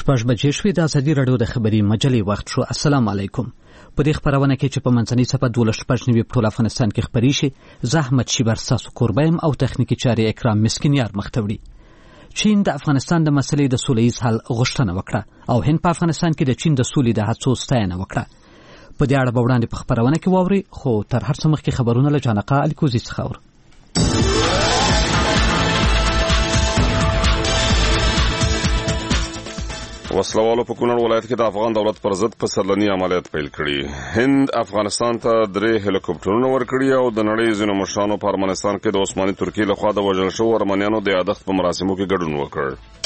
شپږ بجې شوې. د ازادي راډیو د خبري مجلې وخت شو. السلام علیکم. په دې خبرونه کې چې په منځنۍ صفحه 12 په ټول افغانستان کې خبري شي، زحمت شیبر ساسو قربایم او تخنیکی چاري اکرام مسکینیار مختوړي. چین د افغانستان د مسلې د سولهییز حل غوښتنه وکړه او هند په افغانستان کې د چین د سولې د هڅو ستاینه وکړه. په دې اړه به وړاندې په خبرونه کې واوري، خو تر هر څه مخکې خبرونه له جانقه الکوزي څخه اورو. وسلوالو په کونړ ولایت کې د افغان دولت پر ضد پسرلني عملیات پیل کړي. هند افغانستان ته 3 هلیکوپټرونه ورکړي او د نړۍ ځینو مشرانو په ارمنستان کې د عثماني ترکیې لخوا د وژل شوو ارمنیانو د یادښت په مراسمو کې ګډون وکړ.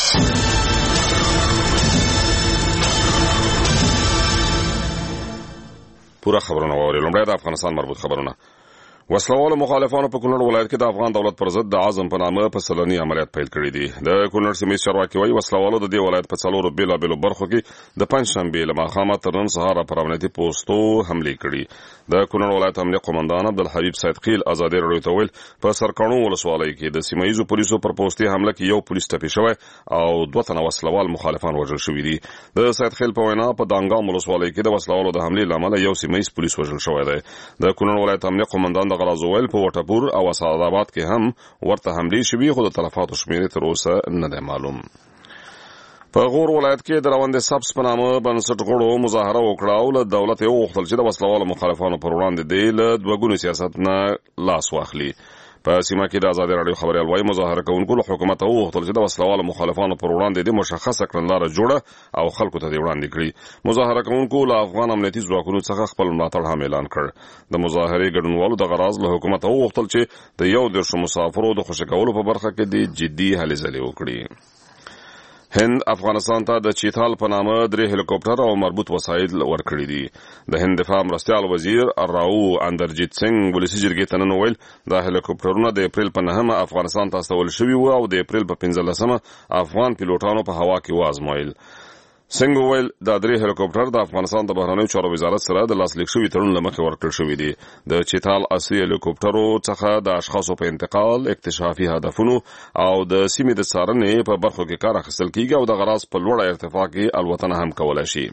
پوره خبرونه واورئ. لومړی د افغانستان مربوط خبرونه. وسلوالو مخالفانو په کونړ ولایت کې د افغان دولت پر ضد د عزم په نامه پسرلني عملیات پیل کړي دي. د کونړ سیمې چارواکي وايي وسلوالو د دې ولایت په 4 بیلابیلو برخو کې د پنځشنبې له ماښامه تر نن سهاره پر امنیتي پوسټو حملې کړي. د کونړ ولایت امنیه قومندان عبدالحبیب صدقیل ازادي راډیو ته ویل په سرکاڼو ولسوالۍ کې د سیمایي پولیسو پر پوسټي حمله کې یو پولیس ټپي شوی او 2 تنه وسلوال مخالفان وژل شوي دي. د صدقیل په وینا په دانګام ولسوالۍ کې د وسلوالو د حملې لامل یو سیمایي پولیس وژل شوی دی. د کونړ ولایت امنیه قومندان د غرازویل په وټپور او اسعدآباد کې هم ورته حملې شوي، خو د تلفاتو شمېر تر اوسه نه دی معلوم. په غور ولایت کې د روند سبز په نامه بنسټ غړو مظاهره وکړه او له دولت یې وغوښتل چې د وسلوالو مخالفانو پر وړاندې دی له دوه سیاست نه لاس واخلي. په سیمه کې د ازادي راډیو خبريال وايي مظاهره کوونکو له حکومت وغوښتل چې د وسلوالو مخالفانو پر وړاندې د مشخصه کړنلاره جوړه او خلکو ته وړاندې کړي. مظاهره کوونکو له افغان امنیتي ځواکونو څخه خپل ملاتړ هم اعلان کړ. د مظاهرې ګډونوالو د غراض له حکومت وغوښتل چې د 110 مسافرو د خوشی کولو په برخه کې د جدي هلې ځلې وکړي. هند افغانستان ته د چیتال په نامه 3 هلیکوپټر او مربوط وسایل ورکړي دي. د هند دفاع مرستیال وزیر راو اندرجیت سنگ ولسی جرګې ته نن ویل د هلیکوپټرونو د اپریل په 9 افغانستان ته استول شوي وو او د اپریل په 15 افغان پیلوټانو په هوا کې وازمایل. سنگ ویل د 3 هلیکوپټر د افغانستان د بهرنیو چارو وزارت سره د لاسلیک شوي تړون له مخې ورکړل شوي دي. د چیتال اصلي هلیکوپټرو څخه د اشخاصو په انتقال، اکتشافي هدفونو او د سیمې د څارنې په برخو کې کار اخیستل کیږي او د غراض په لوړه ارتفاع کې الوتنه هم کولای شي.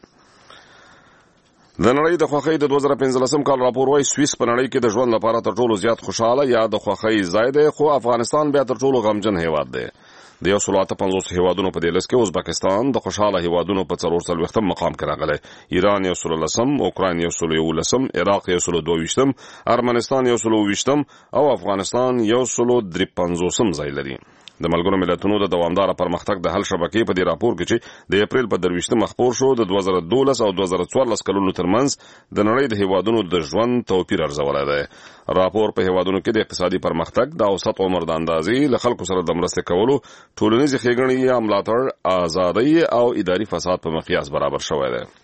د نړۍ د خوښۍ د 2015 کال راپور وايي سویس په نړۍ کې د ژوند لپاره تر ټولو زیات خوشاله یا د خوښۍ ځای دی، خو افغانستان بیا تر ټولو غمجن هیواد دی. د 158 هیوادونو په دې لست کې ازبکستان د خوشاله هیوادونو په 44 مقام کې راغلی. ایران 110، اوکراین 111، عراق 122، ارمنستان 120 او افغانستان 153 ځای لري. د ملګرو ملتونو د دوامدار پرمختګ د حل شبکې په دې راپور کې چې د اپریل په 23 مخپور شو د 2012 او 2014 کلونو ترمنځ د نړۍ د هیوادونو د ژوند توپیر ارزولی دی. راپور په هیوادونو کې د اقتصادي پرمختګ، د اوسط عمر د اندازې، له خلکو سره د مرستې کولو، ټولنیزې ښېګڼې یا ملاتړ، ازادۍ او اداري فساد په مقیاس برابر شوی دی.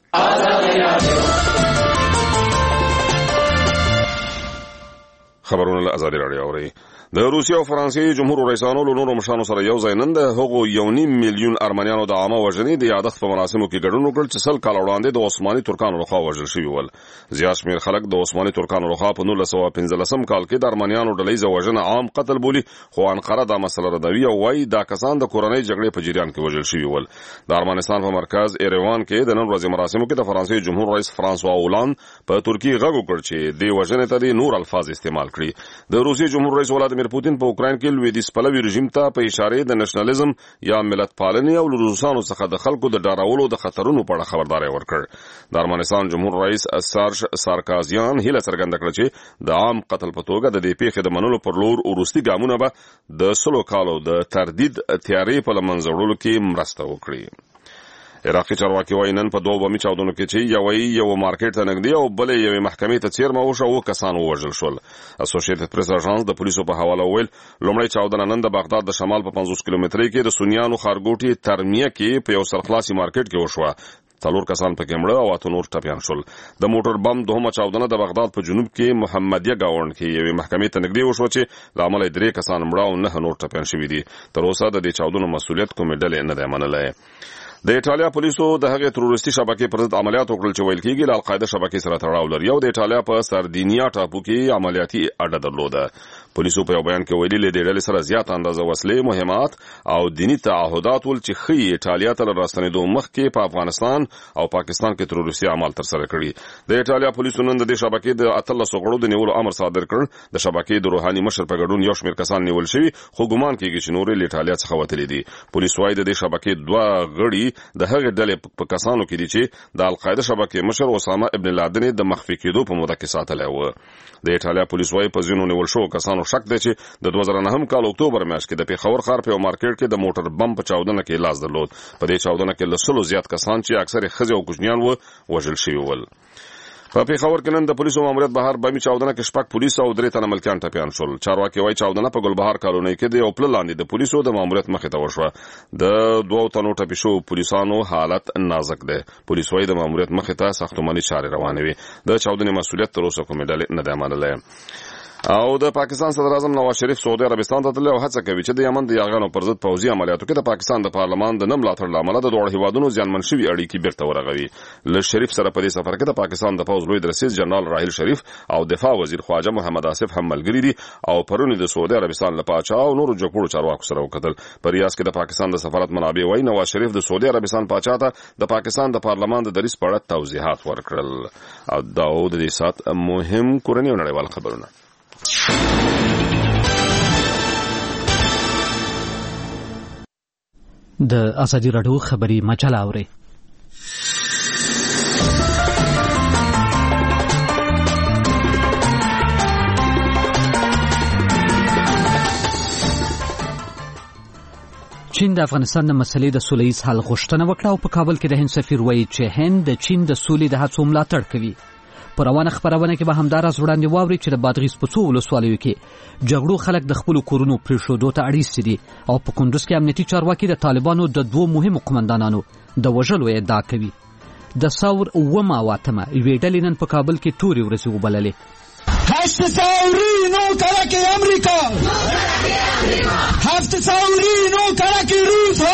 خبرونه له ازادي راډیو اورئ. د روسیې او فرانسې جمهور رئیسانو له نورو مشرانو سره یو ځای نن د هغو 1.5 میلیون ارمنیانو د عامه وژنې د یادښت په مراسمو کې ګډون وکړ چې 100 کاله وړاندې د عثماني ترکانو لخوا وژل شوي ول. زیات شمېر خلک د عثماني ترکانو لخوا په 1915 کال کې د ارمنیانو ډلهییزه وژنه عام قتل بولي، خو انقره دا مسله ردوي او وايي دا کسان د کورنۍ جګړې په جریان کې وژل شوي ول. د ارمنستان په مرکز ایروان کې د نن ورځې مراسمو کې د فرانسې جمهور رئیس فرانسوا اولان په ترکیې غږ وکړ چې د وژنې ته د نور الفاظ استعمال کړي. د روسیې جمهور رئیس ولادیمیر پوتین په اوکراین کې لویدیځ پلوي رژیم ته په اشاره د نېشنلزم یا ملت پالنې او روسانو څخه د خلکو د ډارولو د خطرونو په اړه خبرداري ورکړ. د ارمنستان جمهور رئیس سارج سارکازیان هیله څرګنده کړه چې د عام قتل په توګه د دې پیښې د منلو پر لور وروستي ګامونه به د 100 کالو د تردید تیارې په له منځه وړلو کې مرسته وکړي. عراقي چارواکي وايي نن په 2 بمي چاودنو کې چې یو مارکیټ ته نږدې او بلې یوې محکمې ته څیرمه وشوه، 2 کسان ووژل شول. اسوسییټډ پریس اژانس د پولیسو په حواله ویل لومړی چاودنه نن د بغداد د شمال په 50 کیلومترۍ کې د سنیانو ښارګوټي ترمیه کې په یو سرخلاصي مارکیټ کې وشوه. 4 کسان پکې مړه او 8 نور ټپیان شول. د موټر بم دوهمه چاودنه د بغداد په جنوب کې محمدیه گاوند کې یوې محکمې ته نږدې وشوه چې له امله 3 کسان مړه او 9 نور ټپیان شوي دي. تر اوسه د دې چاودنو مسؤلیت کومې ډلې نه دی منلی. د ایټالیا پولیسو د هغې تروریستي شبکې پر ضد عملیات وکړل چې ویل کېږي له القاعده شبکې سره تړاو لري او د ایټالیا په سردینیا ټاپو کې عملیاتي اډه درلوده. پولیسو په بیان کې ویلي د ډلې سره زیات اندازه وسلې، مهمات او دینی تعهدات ول چې خي ایټالیا ته راستنېدو مخکې په افغانستان او پاکستان کې تروریستي اعمال ترسره کړي. د ایټالیا پولیسو نن د شبکې د 13 غړو د نیولو امر صادر کړ. د شبکې د روحاني مشر په ګډون یو شمېر کسان نیول شوي، خو ګومان کېږي چې نورې له ایټالیا څخه وتلي دي. پولیس وايي د شبکې 2 غړي د هغې ډلې په کسانو کې دي چې د القاعده شبکې مشر اسامه ابن لادن د مخفي کېدو په موده کې ساتلی و. د ایټالیا پولیس وايي په ځینو نیول شوو کسانو شک دی چې د 2009 کال اکتوبر میاشت کې د پیښور ښار په مارکیټ کې د موټر بم په چاودنه کې لاس درلود. په دې چاودنه کې له 100 زیات کسان چې اکثر ښځې او کوچنیان وو وژل شوي ول. په پیښور کې نن د پولیسو ماموریت بهر بمي چاودنه کې 6 پولیس او 3 تنه ملکیان ټپیان شول. چارواکي وايي چاودنه په ګلبهار کالونۍ کې د یو پل لاندې د پولیسو د ماموریت مخې ته وشوه. د 2 تنو ټپي شو پولیسانو حالت نازک دی. پولیس وايي د ماموریت مخې ته ساختماني چارې روانې وي. د چاودنې مسؤلیت تر اوسه کومې ډلې نه دی منلی. او د پاکستان صدر اعظم نواز شریف سعودي عربستان ته تللی او هڅه کوي چې د یمن د یاغانو پر ضد پوځي عملیاتو کې د پاکستان د پارلمان د نه ملاتړ له امله د دواړو هیوادونو زیانمن شوي اړیکې بیرته ورغوي. له شریف سره په دې سفر کې د پاکستان د پوځ لوی درسیز جنرال راحیل شریف او دفاع وزیر خواجه محمد آصف هم ملګري دي او پرونی د سعودي عربستان له پاچا او نورو جګړو چارواکو سره وکتل. په ریاض کې د پاکستان د سفارت منابع وايي نواز شریف د سعودي عربستان پاچا ته د پاکستان د پارلمان د دریځ په اړه توضیحات ورکړل. او دا د دې سات مهم کورنی او نړیوال خبرونه. د ازادي راډیو خبري مجله اوري. چین د افغانستان د مسلې د سوله‌ییز حل غوښتنه وکړه او په کابل کې د هند سفیر وایي چې هند د چین د سولې د هڅو ملاتړ کوي. په روانه خبرونه کې به همداراز وړاندې واوري چې د بادغیس په څو ولسوالیو کې جګړو خلک د خپل کورونو پرېښودو ته اړ دي او په کندوز کې امنیتي چارواکي د طالبانو د 2 مهمو قومندانانو د وژلو ادعا کوي. د ثور 9 یوې ډلې نن په کابل کې تورې ورځې وبللې. 809 کلک امریکا 709 کلک روس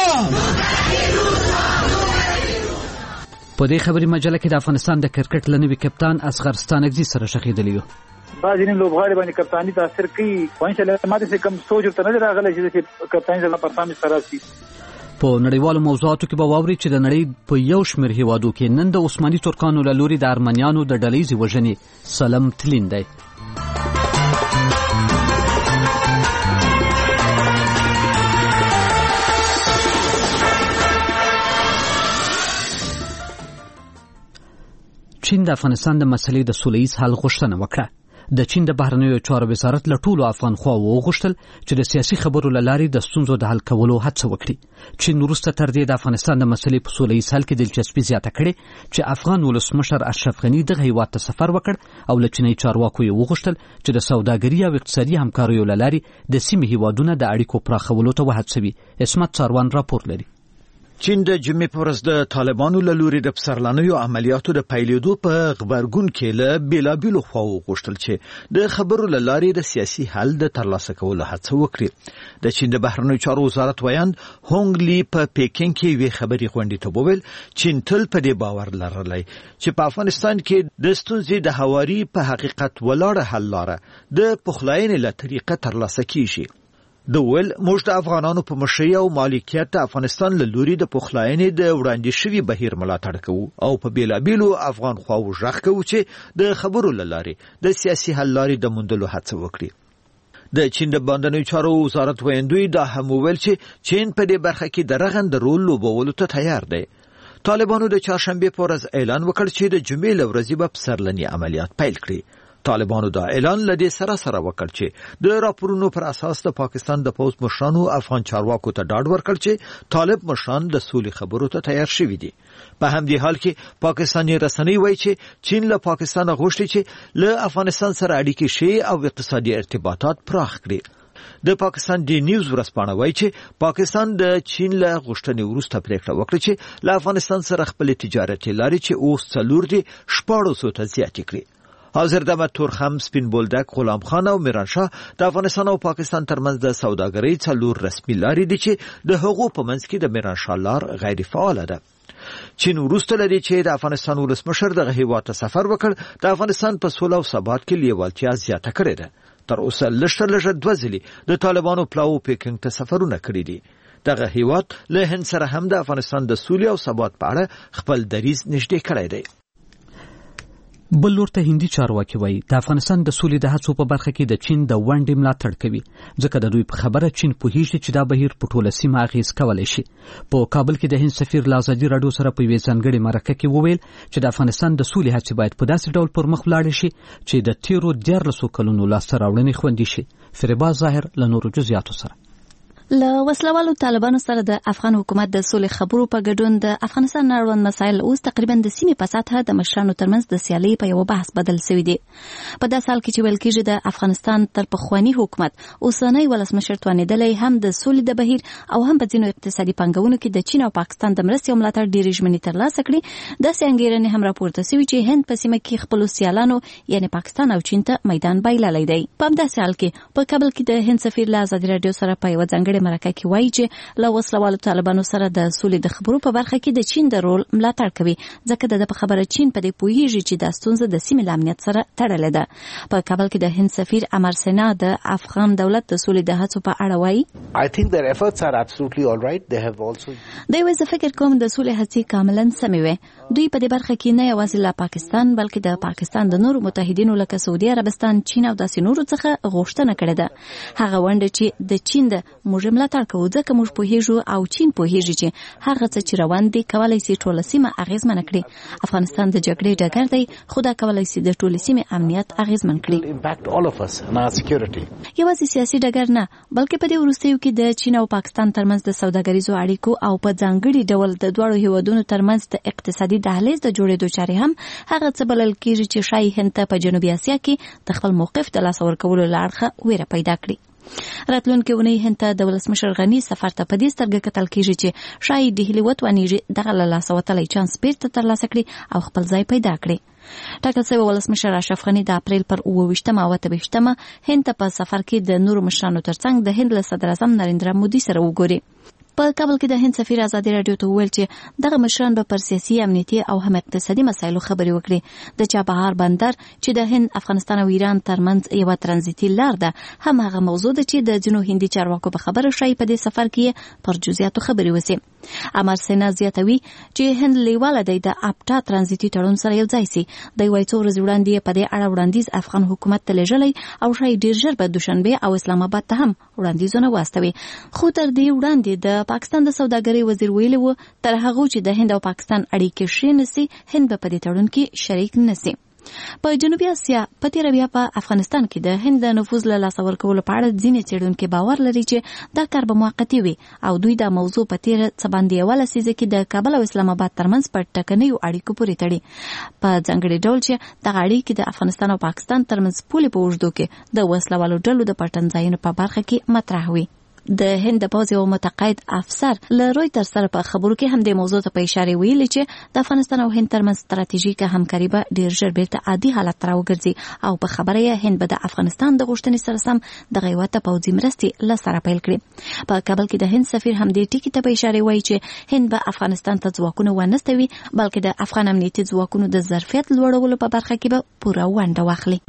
په دې خبري مجله کې د افغانستان د کرکټ لنوي کپتان اصغر ستانکزي سره شخیدلی یو. بعضې نیم لوبغاړي باندې کپتاني تاثیر کوي خو انشاءالله ماته څه کم سوچ ورته نه دی راغلی چې کپتاني زما پرفارمنس خراب شي. په نړیوالو موضوعاتو کې به واوري چې د نړۍ په یو شمېر هیوادو کې نن د عثماني ترکانو له لوري د ارمنیانو د ډلهیزې وژنې سلم تلین دی. چین د افغانستان د مسلې د سوله‌ییز حل غوښتنه وکړه. د چین د بهرنیو چارو وزارت له ټولو افغان خواوو وغوښتل چې د سیاسي خبرو له لارې د ستونزو د حل کولو هڅه وکړي. چین وروسته تر دې د افغانستان د مسلې په سوله‌ییز حل کې دلچسپي زیاته کړې چې افغان ولسمشر اشرف غني دغه هیواد ته سفر وکړ او له چیني چارواکو یې وغوښتل چې د سوداګري او اقتصادي همکاریو له لارې د سیمې هیوادونه د اړیکو پراخولو ته وهڅوي. اسمت څاروان راپور لري. چین د جمعې په ورځ د طالبانو له لوري د پسرلانیو عملیاتو د پیلېدو په غبرګون کې له بیلابیلو خواوو غوښتل چې د خبرو له لارې د سیاسي حل د ترلاسه کولو هڅه وکړي. د چین د بهرنیو چارو وزارت ویاند هونګ لی په پیکینګ کې یوې خبري غونډې ته وویل چین تل په دې باور لرلی چې په افغانستان کې د ستونزې د هواري په حقیقت ولاړه حل لاره د پخلاینې له طریقه ترلاسه کیږي. د ول موږ د افغانانو په مشرۍ او مالکیت د افغانستان له لوري د پخلاینې د وړاندې شوي بهیر ملاتړ کوو او په بیلابیلو افغان خواو ژغ کوو چې د خبرو له لارې د سیاسي حل لارې د موندلو هڅه وکړي. د چین د باندنیو چارو وزارت ویاندوی دا هم وویل چې چین په دې برخه کې د رغند رول لوبولو ته تیار دی. طالبانو د چهارشنبه په ورځ اعلان وکړ چې د جمعې له ورځې به پسرلني عملیات پیل کړي. طالبانو دا اعلان لدې سره وکړ چې د راپورونو پر اساس د پاکستان د پوځ مشرانو افغان چارواکو ته ډاډ ورکړ چې طالب مشران د سولې خبرو ته تیار شوي دي. په همدې حال کې پاکستاني رسنۍ وایي چې چین له پاکستان غوښتي چې له افغانستان سره اړیکې شي او اقتصادي ارتباطات پراخ کړي. د پاکستان دی نیوز ورځپاڼه وایي چې پاکستان د چین له غوښتنې وروسته پریکړه وکړه چې له افغانستان سره خپل تجارتي لارې چې اوس 4 ته زیاتې کړي. حاضر دمه تورخم سپین بولدک غلام خان او میران شاه د افغانستان او پاکستان ترمنځ د سوداګرۍ 4 رسمي لارې دي چې د هغو په منځ کې د میران شاه لار غیر فعال ده. چین وروسته لري چې د افغانستان ولسمشر دغه هیواد ته سفر وکړ د افغانستان په سوله او ثبات کې لیوالتیا زیاته کړې ده. تر اوسه لږ 2 ځلې د طالبانو پلاو پیکنګ ته سفرونه کړي دي. دغه هیواد له هند سره هم د افغانستان د سولې او ثبات په اړه خپل دریځ نږدې کړی دی. بل لورته هندي چارواکي وایي د افغانستان د سولې د هڅو په برخه کې د چین د ونډې ملاتړ کوي، ځکه د دوی په خبره چین پوهیږي چې دا بهیر په ټوله سیمه اغیز کولی شي. په کابل کې د هند سفیر له ازادي راډیو سره په یوې ځانګړې مرکه کې وویل چې د افغانستان د سولې هڅې باید په داسې ډول پر مخ ولاړې شي چې د تیرو 14 کلونو لاسته راوړنې خوندي شي. فریبا ظاهر له نورو جزئیاتو سره. له وسلوالو طالبانو سره د افغان حکومت د سولې خبرو په ګډون د افغانستان اړوند مسایل اوس تقریبا د سیمې په سطحه د مشرانو ترمنځ د سیالۍ په یو بحث بدل شوی دی. په داسې حال کې چې ویل کېږي د افغانستان تر پخواني حکومت اوسنی ولسمشر توانېدلی هم د سولې د بهیر او هم په ځینو اقتصادي پانګونو کې د چین او پاکستان د مرستې او ملاتړ ډېرې ژمنې ترلاسه کړي. داسې انګېرنې هم راپورته شوي چې هند په سیمه کې خپلو سیالانو یعنې پاکستان او چین ته میدان بایللی دی. په همداسې حال کې په کابل کې د هند سفیر له ازادي راډیو سره په یوه ځانګړې مرکه کې وایي له وسلوالو طالبانو سره د سولې د خبرو په برخه کې د چین د رول ملاتړ کوي، ځکه د په خبره چین په دې پوهیږي چې د ستونزه د سیمې له امنیت سره تړلې ده. په کابل کې د هند سفیر امر سینا د افغان دولت د سولې د هڅو په اړه وایي I think their efforts are absolutely all right. They have also دوی وایي زه فکر کوم د سولې هڅې کاملا سمې وې. دوی په دې برخه کې نه یوازې له پاکستان بلکې د پاکستان د نورو متحدینو لکه سعودي عربستان، چین او داسې نورو څخه غوښتنه کړې ده. هغه ونډه چې د چین د موږ ملاتړ کوو ځکه موږ پوهیږو او چین پوهیږي چې هغه څه چې روان دي کولای شي ټوله سیمه اغیزمن کړي. افغانستان د جګړې ډګر دی، خو دا کولای شي د ټولې سیمې امنیت اغیزمن کړي. یوازې سیاسي ډګر نه بلکې په دې وروستیو کې د چین او پاکستان ترمنځ د سوداګریزو اړیکو او په ځانګړي ډول د دواړو هیوادونو ترمنځ د اقتصادي دهلیز د جوړېدو چارې هم هغه څه بلل کېږي چې ښایي هند ته په جنوبي اسیا کې د خپل موقف د لاسه ورکولو له اړخه ویره پیدا کړي. راتلونکي اونۍ هند ته د ولسمشر غني سفر ته په دې سترګه کتل کېږي چې ښایي ډهلي وتوانیږي دغه له لاسه وتلی چانس بیرته ترلاسه کړي او خپل ځای پیدا کړي. ټاکل شوی ولسمشر اشرف غني د اپریل پر 28 او 28 هند ته په سفر کې د نورو مشرانو ترڅنګ د هند له صدر اعظم نریندرا مودي سره وګوري. په کابل کې د هند سفیر ازادي راډیو ته وویل چې دغه مشران به پر سیاسي، امنیتي او هم اقتصادي مسایلو خبرې وکړي. د چابهار بندر چې د هند، افغانستان او ایران ترمنځ یوه ترانزیتي لار ده هم هغه موضوع ده چې د ځینو هندي چارواکو په خبره شای په دې سفر کې پر جزئیاتو خبرې وسي. امر سینا زیاتوي چې هند لیواله دی د اپټا ترانزیتي تړون سره یو ځای سي. دوی وایي څو ورځې وړاندې په دې اړه وړاندیز افغان حکومت ته لیږلی او شای ډېر ژر به دوشنبه او اسلام آباد ته هم وړاندیزونه واستوي. خو تر دې وړاندې د پاکستان د سوداګرۍ وزیر ویلي و تر هغه چې د هند او پاکستان اړیکې ښې نشي هند به په دې تړون کې شریک نشي. په جنوبي اسیا په تیر بیا په افغانستان کې د هند د نفوذ له لاسه ورکولو په اړه ځینې څېړونکي باور لري چې دا کار به موقتي وي او دوی دا موضوع په تیر څه باندې اوله لسیزه کې د کابل او اسلام آباد ترمنځ په ټکنیو اړیکو پورې تړي. په ځانګړي ډول چې دغه اړیکې د افغانستان او پاکستان ترمنځ پولې په اوږدو کې د وسلوالو ډلو د پټن ځایونو په برخه کې مطرح وي. د هند د پوځ یو متقاعد افسر له رویتر سره په خبرو کې هم د موضوع ته په اشاره ویلي چې د افغانستان او هند ترمنځ ستراتیژیکه همکاري به ډېر ژر بیرته عادي حالت ته راوګرځي او په خبره یې هند به د افغانستان د غوښتنې سره سم دغه یوه ته پوځي مرستې له سره پیل کړي. په کابل کې د هند سفیر هم دې ټکي ته په اشاره وایي چې هند به افغانستان ته ځواکونه ونستوي بلکې د افغان امنیتي ځواکونو د ظرفیت لوړولو په برخه کې به پوره ونډه واخلي.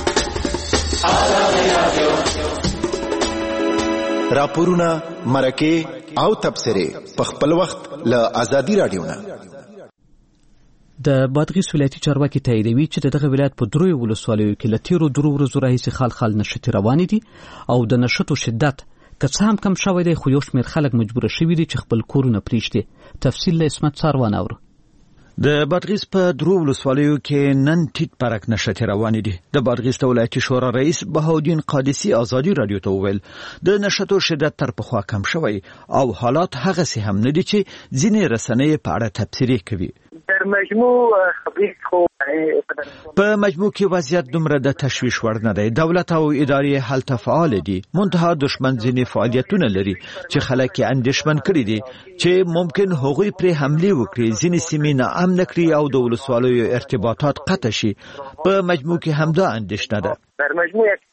راپورونه، مرکې او تبصرې په خپل وخت له ازادي راډیو نه. د بادغیس ولایتي چارواکي تاییدوي چې دغه ولایت په 3 ولسوالیو کې له تیرو 2 ورځو راهیسې خال نښتې روانې دي او د نښتو شدت که څه هم کم شوی دی خو یو شمېر خلک مجبوره شوي دي چې خپل کورونه پرېږدي. تفصیل له اسمت څاروان اورو. د بادغیس په 3 ولسوالیو کې نن ټیټ پرک نښتې روانې دي. د بادغیس د ولایتي شورا رئیس بهاودین قادسي ازادي راډیو ته وویل د نښتو شدت تر پخوا کم شوی او حالات هغسې هم نه دي چې ځینې رسنۍ په اړه تبصرې کوي. در مجموع خبرې خو په مجموع کې وضعیت دومره د تشویش وړ نه دی. دولت او ادارې هلته فعال دي، منتها دشمن ځینې فعالیتونه لري چې خلک یې اندېښمن کړي دي چې ممکن هغوی پرې حملې وکړي، ځینې سیمې ناامنه کړي او د ولسوالیو ارتباطات قطع شي. په مجموع کې همدا اندېښنه ده. در مجموع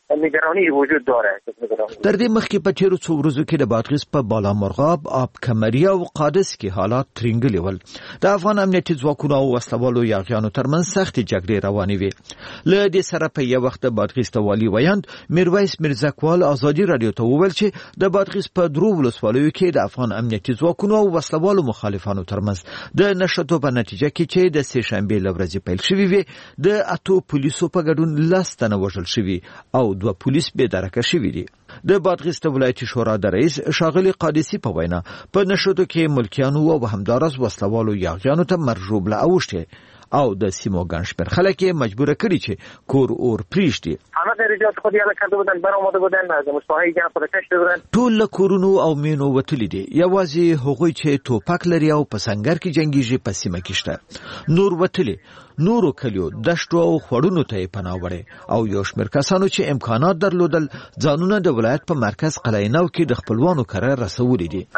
نگرانی وجود داره. در دې مخکې په تیرو څو ورځو کې د بادغیس په بالا مرغاب، آب کمري او قادس کې حالات ترنګلي ول. د افغان امنیتي ځواکونو او وسلوالو یاغیانو ترمنځ سختې جګړې روانې وې. له دې سره په یو وخت د بادغیس د والي ویاند میرویس میرزاکوال ازادي رادیو ته وویل چې د بادغیس په درو ولسوالیو کې د افغان امنیتي ځواکونو او وسلوالو مخالفانو ترمنځ د نښتو په نتیجه کې چې د سې شنبې له ورځې پیل شوې وې، د 8 پولیسو په ګډون 10 تنه وژل شوي او 2 پولیس بې درکه شوي دي. د بادغیس د ولایتي شورا د رئیس ښاغلي قادسي په وینا په نښتو کې ملکیانو او همدارس وسلوالو یاغیانو ته مرجوبله اوښتې او د سیمو ګڼ شمېر خلک یې مجبوره کړي چې کور اور پرېږدي. همه درجات خود یاله کرده بودن برآمده بودن از مصطفی جان خود کشته بودن. ټول له کورونو او مینو وتلي دي، یوازې هغوی چې توپک لري او په سنگر کې جنګیږي په سیمه کې شته. نور وتلي نورو کلیو دشتو او خوړونو ته یې پناه وړې او یو شمېر کسانو چې امکانات درلودل ځانونه د ولایت په مرکز قلعه نو کې د خپلوانو کره رسولي دي.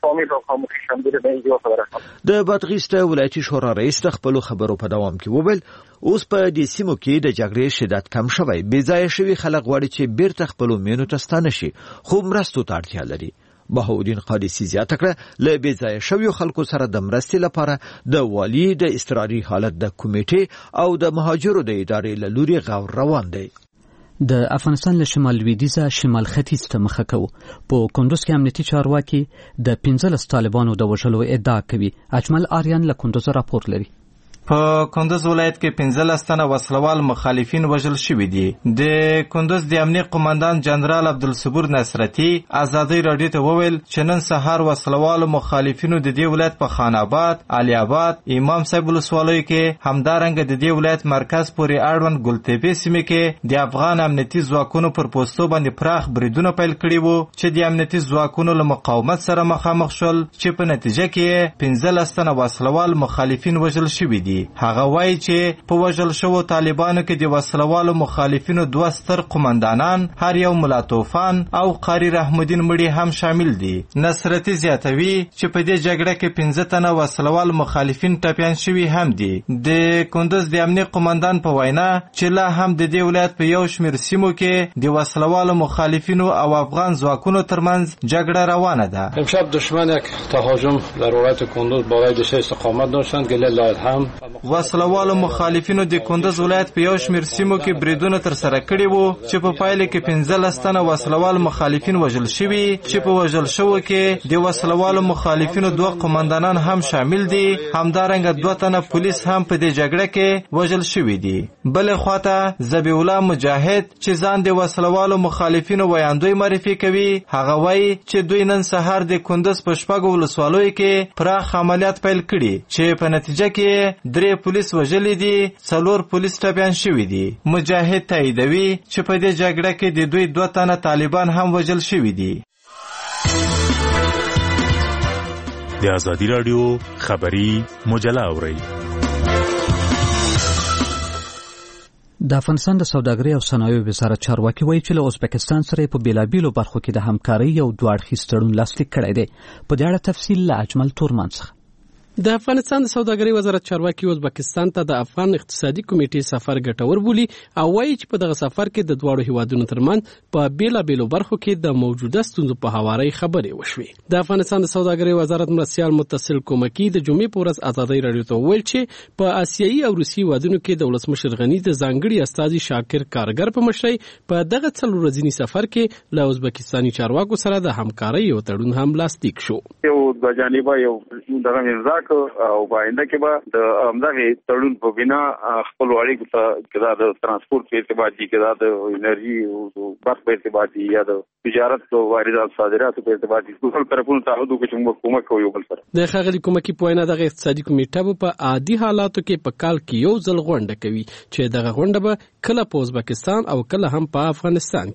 د بادغیس د ولایتي شورا رئیس د خپلو خبرو په دوام کې وویل اوس په دې سیمو کې د جګړې شدت کم شوی، بې ځایه شوي خلک غواړي چې بیرته خپلو مینو ته ستانه شي، خو مرستو ته اړتیا لري. بهاءالدین قادسي زیاته کړه له بې ځایه شویو خلکو سره د مرستې لپاره د والي د اضطراري حالت د کمیټې او د مهاجرو د ادارې له لوري غور روان دی. د افغانستان له شمال لویدیځه شمال ختیځ ته مخه کوو. په کندوز کې امنیتي چارواکي د 15 طالبانو د وژلو ادعا کوي. اجمل آریان له کندوز راپور لري. په کندوز ولایت کې 15 تنه وسلوال مخالفین وژل شوي دي. د کندوز د امنیه قومندان جنرال عبدالصبور نصرتي ازادي رادیو ته وویل چې نن سهار وسلوال مخالفینو د دې ولایت په خان آباد، علي آباد، امام صاحب ولسوالیو کې همدارنګه د دې ولایت مرکز پورې اړوند ګلتېپې سیمې کې د افغان امنیتي ځواکونو پر پوستو باندې پراخ بریدونه پیل کړي وو چې د امنیتي ځواکونو له مقاومت سره مخامخ شول چې په نتیجه کې 15 تنه وسلوال مخالفین وژل شوي دي. هغه وایي چې په وژل شوو طالبانو کې د وسلوالو مخالفینو 2 ستر قومندانان، هر یو ملا طوفان او قاری رحمالدین مړي هم شامل دي. نصرتي زیاتوي چې په دې جګړه کې 15 تنه وسلوال مخالفین ټپیان شوي هم دي. د کندوز د امنیه قومندان په وینا چې لا هم د دې ولایت په یو شمېر سیمو کې د وسلوالو مخالفینو او افغان ځواکونو ترمنځ جګړه روانه ده. امشب دشمن یک تهاجم در ولایت کندوز بالای 2 استقامت داشتند که لله هم وسلوالو مخالفینو د کندوز ولایت په یو شمېر سیمو کې بریدونه ترسره کړي وو چې په پایله کې 15 تنه وسلوال مخالفین وژل شوي چې په وژل شوو کې د وسلوالو مخالفینو 2 قومندانان هم شامل دي. همدارنګه 2 تنه پولیس هم په دې جګړه کې وژل شوي دي. بل خواته ذبیح الله مجاهد چې ځان د وسلوالو مخالفینو ویاندوی معرفي کوي، هغه وایي چې دوی نن سهار د کندوز په شپږو ولسوالیو کې پراخ عملیات پیل کړي چې په نتیجه کې 3 پولیس وژلي دي، 4 پولیس ټپیان شوي دي. مجاهد تاییدوي چې په دې جګړه کې د دوی 2 تنه طالبان هم وژل شوي دي. د ازادي رادیو خبری مجله اورئ. د افغانستان د سوداګرۍ او صنایعو وزارت چارواکي وایي چې له ازبکستان سره په بیلابیلو برخو کې د همکارۍ یو دوه اړخیز تړون لاسلیک کړی دی. په دې اړه تفصیل له اجمل تورمان څخه. د افغانستان د سوداګرۍ وزارت چارواکي ازبکستان ته د افغان اقتصادي کمیټې سفر ګټور بولي او وایي چې په دغه سفر کې د دواړو هیوادونو ترمنځ په بیلابیلو برخو کې د موجوده ستونزو په هواري خبرې وشوې. د افغانستان د سوداګرۍ وزارت مرستیال متصل کومکی د جمعې په ورځ ازادي رادیو ته وویل چې په آسیایي او روسي هیوادونو کې د ولسمشر غني د ځانګړي استازي شاکر کارګر په مشرۍ په دغه 4 ورځني سفر کې له ازبکستاني چارواکو سره د همکارۍ یو تړون هم لاسلیک شو. یو د جانبه یو دغه امضا او باینده کې به د همدغه تړون په بنا خپل اړیکو ته کدا د ترانسپورت په اعتبار دي، کدا د انرژي او برق په اعتبار دي، یا د تجارت او واردات صادرات په اعتبار دي، ټول طرفونو تعهد وکړي چې موږ کومک کوو بل سره. د ښاغلي کومکی په وینا دغه اقتصادي کمیټه په عادي حالاتو کې په کال کې یو ځل غونډه کوي چې دغه غونډه به کله په ازبکستان او کله هم په افغانستان کې وي.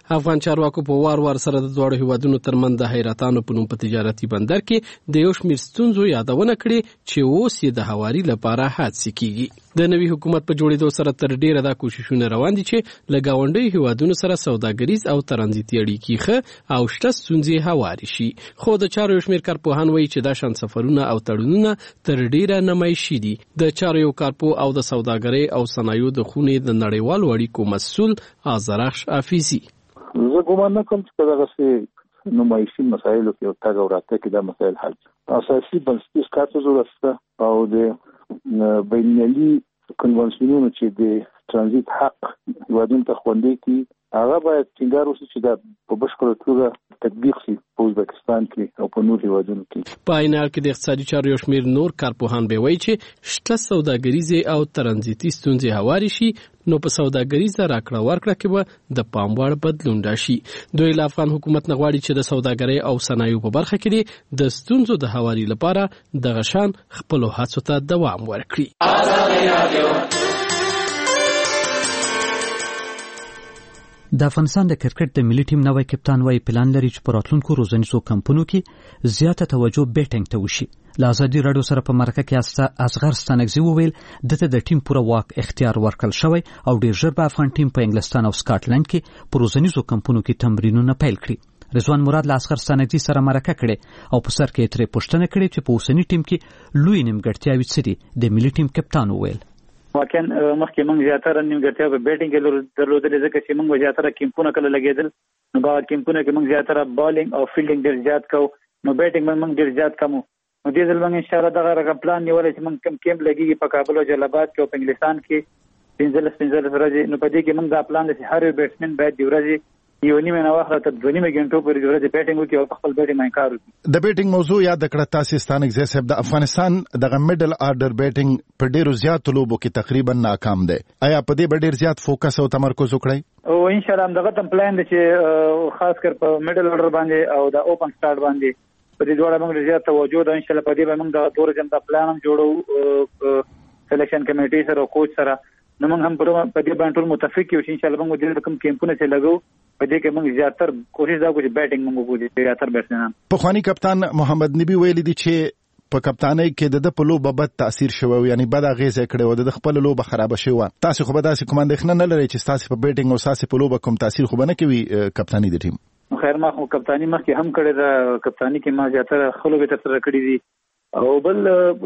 افغان چارواکو په وار سره د دواړو هیوادونو ترمنځ د حیرتانو په نوم په تجارتي بندر کې د یو شمېر ستونزو یادونه کړې چې اوس یې د هواري لپاره هڅې کیږي. د نوي حکومت په جوړېدو سره تر ډیره دا کوششونه روان دي چې له ګاونډیو هیوادونو سره سوداګریز او ترانزیتي اړیکې ښه او شته ستونزې هواري شي. خو د چارو یو شمېر کارپوهان وایي چې دا شان سفرونه او تړونونه تر ډیره نمایشي دي. د چارو یو کارپوه او د سوداګرۍ او صنایعو د خونې د نړیوالو اړیکو مسؤل آذرخش حفیظي: زه ګومان نه کوم چې په دغه نمایشي مسایلو کې او تګ او راتګ کې دا مسایل حل شي. اساسي بنسټیز کار ضرورت شته او د بینالمللي کنوانسیونونو چې د ترانزیت حق هیوادونو ته خوندي کړي هغه باید ټینګار وشي چې دا په بشپړه توګه تطبیق شي په ازبکستان کې او په نور هیوادونو کې. په عین حال کې د اقتصادي چارو یو شمېر نور کارپوهان به وایي چې شته سوداګریزې او ترانزیتي ستونزې هواري شي نو په سوداګریزه راکړه ورکړه کې به د پام وړ بدلون راشي. دوی له افغان حکومت نه غواړي چې د سوداګرۍ او صنایعو په برخه کې د ستونزو د هواري لپاره دغه شان خپلو هڅو ته دوام ورکړي. د افغانستان د کرکټ د ملي ټیم نوی کپتان وايي پلان لري چې په راتلونکو روزنیزو کمپونو کې زیاته توجه بیټینګ ته وشي. له ازادي راډیو سره په مرکه کې اصغر ستانکزي وویل دته د ټیم پوره واک اختیار ورکړل شوی او ډیر ژر به افغان ټیم په انګلستان او سکاټلند کې په روزنیزو کمپونو کې تمرینونه پیل کړي. رضوان مراد له اصغر ستانکزي سره مرکه کړي او په سر کې ترې پوښتنه کړې چې په اوسنی ټیم کې لوی نیمګړتیاوې څه دي. د ملي ټیم کپتان وویل واقعا مخکې موږ زیاتره نیمګړتیا په بیټینګ کې درلودلې ځکه چې موږ زیاتره کیمپونه کله لګېدل نو په کیمپونه کې موږ زیاتره بالینګ او فیلډینګ ډېر زیات کوو نو بیټینګ موږ ډېر زیات کوو. نو دې ځل موږ ان شاء الله دغه رقم پلان نیولای چې موږ کم کیمپ لګېږي په کابل او جلال آباد کې او په انګلستان کې 15 ورځې. نو په دې کې موږ دا پلان دی چې هر یو بیټسمن باید د ورځې یو نیمه نه واخله تر 2 نیمه غنټو پورې د ورځې بیټینګ وکړي او خپل بیټینګ باندې کار وکړي. د بیټینګ موضوع یاد کړه تاسو ستانکزي صاحب د افغانستان دغه میډل آرډر بیټینګ په ډیرو زیات لوبو کې تقریبا ناکام دی. آیا په دې ډیر زیات فوکس او تمرکز وکړئ؟ او ان شاء الله دغه تم پلان دی چې خاص کر په میډل آرډر باندې او د اوپن سٹارټ باندې په دې ډول موږ زیات توجه ده. ان شاء الله په دې باندې موږ د تور جن د پلان هم جوړو سلیکشن کمیټي سره او کوچ سره نو موږ هم په دې باندې ټول متفق یو چې ان شاء الله موږ د کوم کیمپونه چې لګو په دې کې موږ زیاتر کوشش دا کوو چې بیټینګ موږ وکړو زیاتر بیټسمنان. په خواني کپتان محمد نبی ویلي دي چې په کپتانۍ کې د پلوب بد تاثیر شوی یعنی بد اغیزه کړي و د خپل لوب خراب شوی. تاسو خو به تاسو کوم اندېښنه نه لرئ چې تاسو په بیټینګ او تاسو په لوب کوم تاثیر خو نه کوي کپتانی د ټیم؟ خیر ما خو کپتانی مخکې هم کړی دا کپتانی کې ما زیاتره خلک به تر کړی دي او بل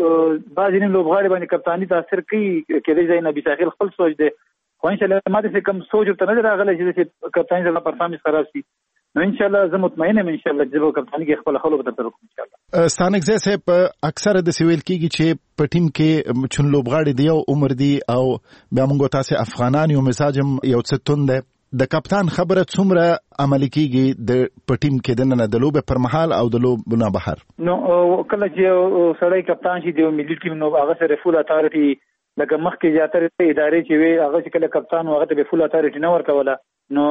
بعضې نیم لوبغاړي باندې کپتانی تاثیر کوي کېدای ځای نبي ساحل خپل سوچ دی خو ان شاء الله ماته څه کم سوچ ورته نه راغلی چې کپتانی څنګه پرفارمنس خراب شي. نو ان شاء الله زه مطمئن یم ان شاء الله چې کپتانی کې خپل خلک به تر کوم ان شاء الله. ستانکزي صاحب اکثر د سویل کېږي چې په ټیم کې چون لوبغاړي دی او عمر دی او بیا موږ تاسو افغانان یو میساجم یو څه توند د کپتان خبره څومره عملي کیږي د پټیم کې دنه د لوب پر مهال او د لوب نه بهر؟ نو کله چې سړی کپتان شي د ملي ټیم نو هغه سره فول اتارټي لکه مخکې زیاتره ادارې چې وي هغه چې کله کپتان هغه ته به فول اتارټي نه ورکوله. نو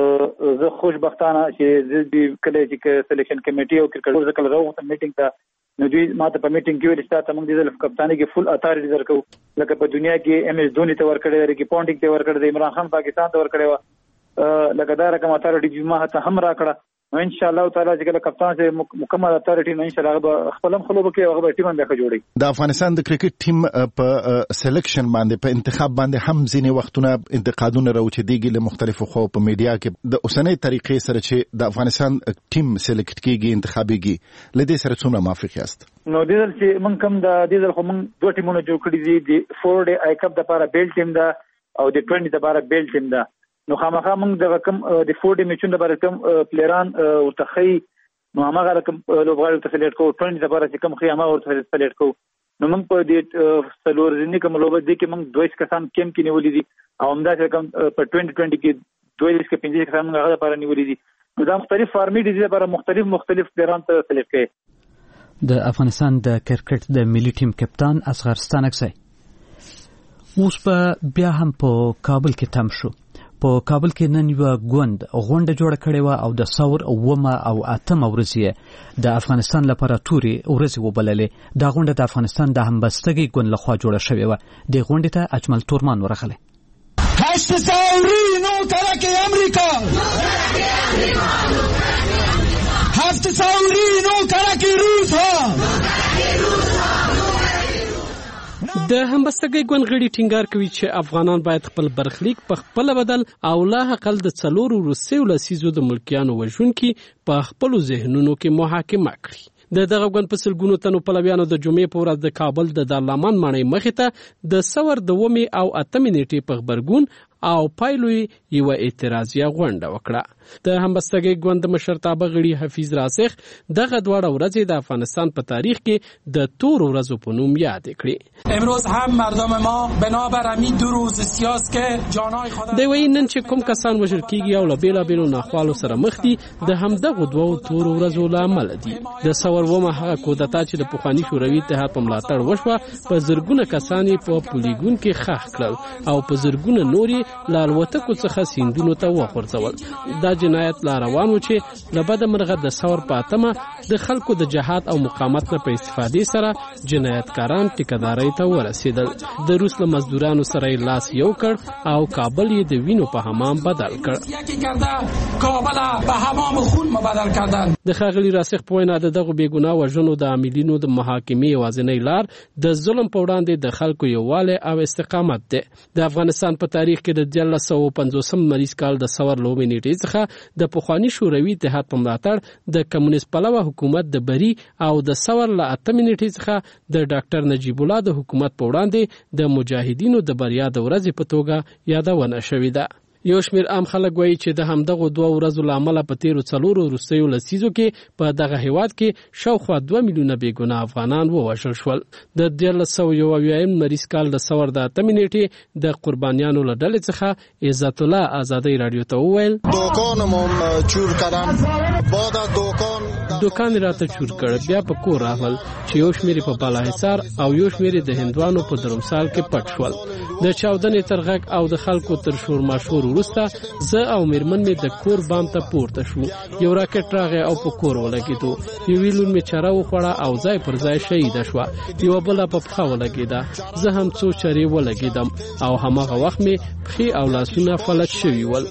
زه خوشبختانه چې زه کله چې سلیکشن کمیټي او کرکټ کله راوته میټینګ ته نو دوی ماته په میټینګ کې ویل چې تاسو موږ د کپتانی کې فول اتارټي درکو لکه په دنیا کې ایم ایس دھونی ته ورکړی دی کې پونټینګ ته ورکړی دی عمران خان پاکستان ته ورکړی و لکه دا رقم اتارټي ما ته هم راکړه. نو ان شاء الله تعالی چې کله کپتان سره مکمل اتارټي نو ان شاء الله خپلم خلوب کې هغه ټیم باندې جوړي. د افغانستان د کرکټ ټیم په سلیکشن باندې په انتخاب باندې هم ځینې وختونه انتقادونه راوچېږي له مختلفو خو په میډیا کې د اوسنۍ طریقې سره چې د افغانستان ټیم سلیکټ کیږي انتخابيږي لدې سره څومره موافق یاست؟ نو د دې چې موږ کوم د دې خو موږ دوه ټیمونه جوړ کړی دي د 4 ډے آی کپ د لپاره بیل ټیم دا او د 20 د لپاره بیل ټیم دا. نو خامخا موږ د رقم د 40 میچونو لپاره کوم پلیران ورتخی نو هغه رقم لوبغاړي ته سلیکټ کوو 20 لپاره چې کوم خیامه ورته سلیکټ کوو. نو موږ په دې سلور ځینې کوم لوبه دي کې موږ 2 کسان کیم کې نیولې دي او همدا کوم په 2020 کې 2 کې 15 کسان موږ هغه لپاره نیولې دي. نو دا مختلف فارمیټ دي لپاره مختلف پلیران ته سلیکټ کوي. د افغانستان د کرکټ د ملي ټیم کپتان اصغر ستانکزي اوس په بیا هم په کابل کې تم شو. په کابل کې نن یو غونډه جوړه کړې و او د ثور اومه او اتمه ورځې د افغانستان لپاره توري ورځې وبللې. دا غونډه د افغانستان د همبستګۍ ګوند لخوا جوړه شوې و. د غونډې ته اجمل تورمان ورغله. 8 ساوری 9 ترک امریکا 7 ساوری 9 ترک روس ها. د همبستګۍ ګوند غړي ټینګار کوي چې افغانان باید خپل برخلیک په خپل بدل او لا حقل د 4 روسي ولسیزو د ملکیانو وژونکي په خپل ذهنونو کې محاکمه کړي. دغه ګوند په سلګونو تنو پلویانو د جمعې په ورځ د کابل د دارالمان ماڼۍ مخې ته د ثور د 2 او 8 نیټې په خبرګون او پایلوی یو اعتراضیه غونډه وکړه. د همبستګۍ ګوند مشرتابه غړي حفیظ راسخ دغه دوړه ورځې د افغانستان په تاریخ کې د تور ورځو په نوم یاد کړي. امروز هم مردم ما بنابر همین 2 روز سیاست که جانای خود د وی نن چې کوم کسان وژل کیږي او لبیلا بیلو ناخوالو سره مخ دي د همدغه دوه تور ورځو لامل دي. د ثور ومه هغه کودتا چې د پخوانی شوروي اتحاد په ملاتړ وشوه په زرګونه کسان په پولیګون کې ښخ کړل او په زرګونه نوري لالوتکو څخه سیندونو ته وغورځول. دا جنایت لا روان و چې لبد مرغه د ثور په اتمه د خلکو د جهاد او مقاومت نه په استفادې سره جنایتکاران ټیکداري ته ورسېدل. د روس له مزدورانو سره لاس یو کړ او کابل یې د وینو په حمام بدل کړ. کابل به حمام خون مبدل کردن. د ښاغلي راسخ په وینا دغه بیګناه وژنو د عاملینو د محاکمې یوازینۍ لار د ظلم په وړاندې د خلکو یووالی او استقامت دی. د افغانستان په تاریخ کې د 1950 مریض کال د ثور له 1 نیټې څخه د پخوانی شوروي اتحاد په ملاتړ د کمونیست پلوه حکومت د بری او د ثور له 8 نیټې څخه د ډاکټر نجیب الله د حکومت په وړاندې د مجاهدینو د بریا د ورځې په توګه یادونه شوې ده. یو شمیر عام خلک وایي چې د همدغه 2 ورځو لامل په تیرو 4 روسي ولسیزو کې په دغه هیواد کې شاوخوا 2 میلیونه بیګناه افغانان ووژل شول. د 1991 مریض کال د ثور د 8 نیټې د قربانیانو له ډلې څخه عزت الله آزادۍ رادیو ته وویل دوکانم چور کړم بعد دوکان راته چور کړ بیا په کور راغل چې یو شمیر په بالاحصار او یو شمیر د هندوانو په درمسال کې پټ شول. د چاودنې تر غږ او د خلکو تر شور ماشور وروسته زه او میرمن مې د کور بام ته پورته شو. یو راکټ راغی او په کور ولګېدو. یوې لور مې چاره وخوړه او ځای پر ځای شهیده شوه. یوه بله په پښه ولګېده. زه هم څو چرې ولګېدم او هماغه وخت مې پښې او لاسونه فلج شوي ول.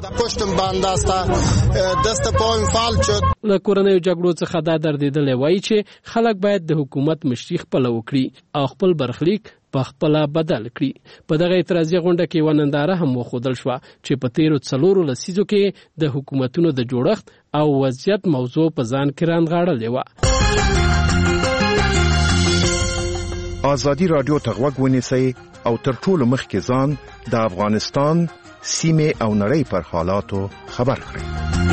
له کورنیو جګړو څخه دا دردېدلی وایي چې خلک باید د حکومت مشري خپله وکړي او خپل برخلیک په خپل بدل کړي. په دغه اعتراضي غونډه کې یوه ننداره هم وښودل شوه چې په تیرو 4 لسیزو کې د حکومتونو د جوړښت او وضعیت موضوع په ځان کې رانغاړلې وه. ازادي رادیو ته غوږ ونیسئ او تر ټولو مخکې ځان د افغانستان سیمې او نړۍ پر حالاتو خبر کړئ.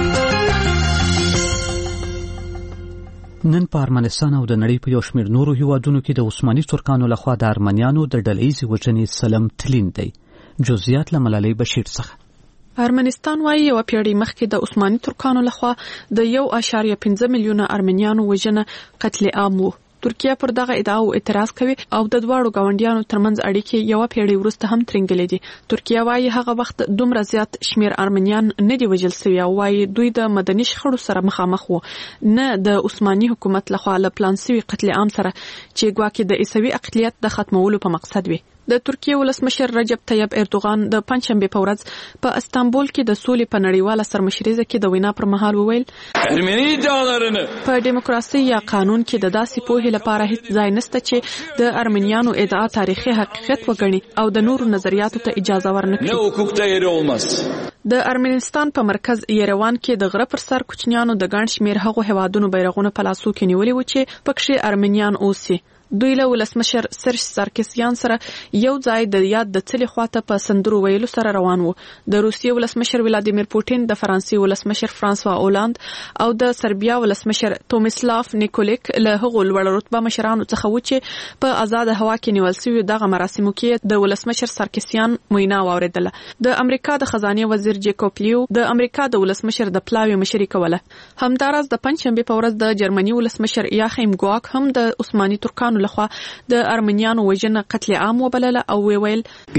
نن په ارمنستان او د نړۍ په یو شمېر نورو هیوادونو کې د عثماني ترکانو لخوا د ارمنیانو د ډلهیزې وژنې سلم تلین دی. جزئیات له ملالۍ بشیر څخه. ارمنستان وايي یو پیړۍ مخکې د عثماني ترکانو لخوا د 1.5 میلیونه ارمنیانو وژنه قتل عام وو. ترکیه پر دغه ادعا اعتراض کوي او د دواړو ګاونډیانو ترمنځ اړیکې یو پیړۍ وروسته هم ترنګلې دي. ترکیه وايي هغه وخت دومره زیات شمیر ارمنیان نه دی وژل شوي او وايي دوی د مدني شخړو سره مخامخ وو نه د عثماني حکومت لخوا له پلان شوي قتل عام سره چې ګواکې د عیسوي اقلیت د ختمولو په مقصد وي. د ترکیه ولسمشر رجب طیب اردوغان د پنځشنبه په ورځ په استانبول کې د سولې په نړیواله سرمشریزه کې د وینا پر مهال وویل په دیموکراسي یا قانون کې د داسې پوهې لپاره هیڅ ځای نشته چې د ارمنیانو ادعا تاریخي حقیقت وګڼي او د نورو نظریاتو ته اجازه ورنکړي. د ارمنستان په مرکز یریوان کې د غره پر سر کوچنیانو د ګڼ شمیر هغو هیوادونو بیرغونه په لاسو کې نیولي و چې پکې ارمنیان اوسي. دوی له ولسمشر سرش سارکسیان سره یو ځای د یاد د څلي خواته په سندرو ویلو سره روان وو. د روسیې ولسمشر ولادیمیر پوټین، د فرانسې ولسمشر فرانسوا اولاند او د سربیا ولسمشر تومیسلاف نیکولیک له هغو لوړ رتبه مشرانو څخه و چې په آزاد هوا کې نیول شوي دغه مراسمو کې د ولسمشر سارکسیان وینا واوریدله. د امریکا د خزانه وزیر جیکوب لیو د امریکا د ولسمشر د پلاوی مشري کوله. همداراز د پنځشنبه په ورځ د جرمني ولسمشر یاخیم ګواک هم د عثماني ترکانو لخوا د ارمنیانو وژنه قتل عام وبلله او ویل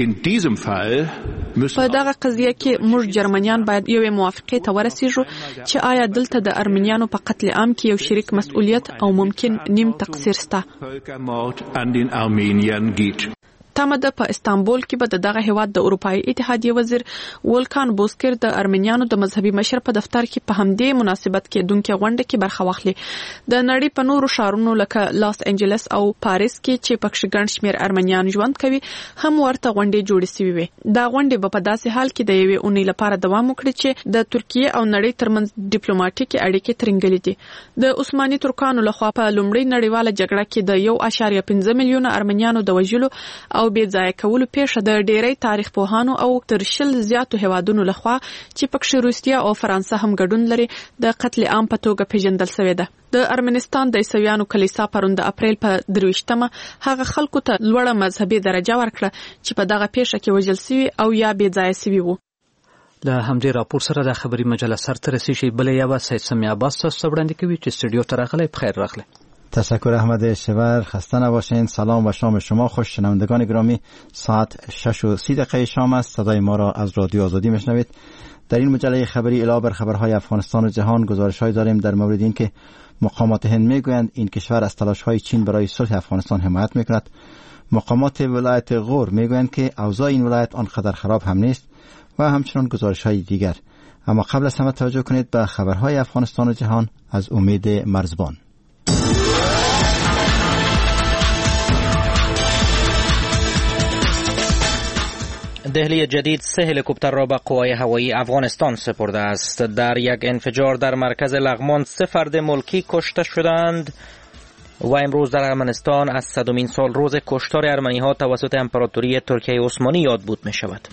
په دغه قضیه کې موږ جرمنیان باید یو موافقه ته ورسیږو چې آیا دلته د ارمنیانو په قتل عام کې یو شریک مسؤلیت او ممکن نیم تقصیر سته. تمه ده په استانبول کې به دغه هیواد د اروپאי اتحادیه وزیر ولکان بوسکر د ارمنیانو د مذهبي مشر په دفتر کې په همدې مناسبت کې دونکو غونډه کې برخه واخلي. د نړۍ په نورو ښارونو لکه لاس انجلس او پاریس کې چې پکښ ګڼ شمېر ارمنیان ژوند کوي هم ورته غونډې جوړې شوې وي. دا غونډې په داسې حال کې د یوې اونۍ لپاره دوام وکړي چې د ترکیه او نړۍ ترمنځ ډیپلوماټیکي اړیکې ترنګلې دي. د عثماني ترکانو لخوا په لومړۍ نړیواله جګړه کې د 1.5 میلیونه ارمنیانو د وژلو او بې ځای کولو پیښه د ډېری تاریخ پوهانو او تر 10 زیاتو هیوادونو لخوا چې پکښ روسیه او فرانسه هم ګډون لري د قتل عام په توګه پیژندل شوی ده. د ارمنستان د عیسویانو کلیسا پرون د اپریل په 23مه هغه خلکو ته لوړه مذهبي درجه ورکړه چې په دغه پیښه کې وژل شوي او یا بې ځای شوي وو. له همدې راپور سره د خبري مجله سرته رسیږي. بل یو سید سمی عباس تاسو وړاندې کوي چې استودیو ته راغلی. بخیر راغلی. تشکر احمد شبر. خسته نباشین. سلام و شام شما خوش. شنوندگان گرامی، ساعت 6:30 شام است. صدای ما را از رادیو آزادی میشنوید. در این مجله خبری علاوه بر خبرهای افغانستان و جهان گزارش‌های داریم در مورد اینکه مقامات هند میگویند این کشور از تلاش‌های چین برای صلح افغانستان حمایت میکند. مقامات ولایت غور میگویند که اوضاع این ولایت آنقدر خراب هم نیست و همچنان گزارش‌های دیگر. اما قبل از همه توجه کنید به خبرهای افغانستان و جهان از امید مرزبان. دهلی جدید 3 هلیکوپتر را به قوای هوایی افغانستان سپرده است. در یک انفجار در مرکز لغمان 3 فرد ملکی کشته شدند و امروز در ارمنستان از 100مین سال روز کشتار ارمنی ها توسط امپراتوری ترکیه عثمانی یاد بود می شود.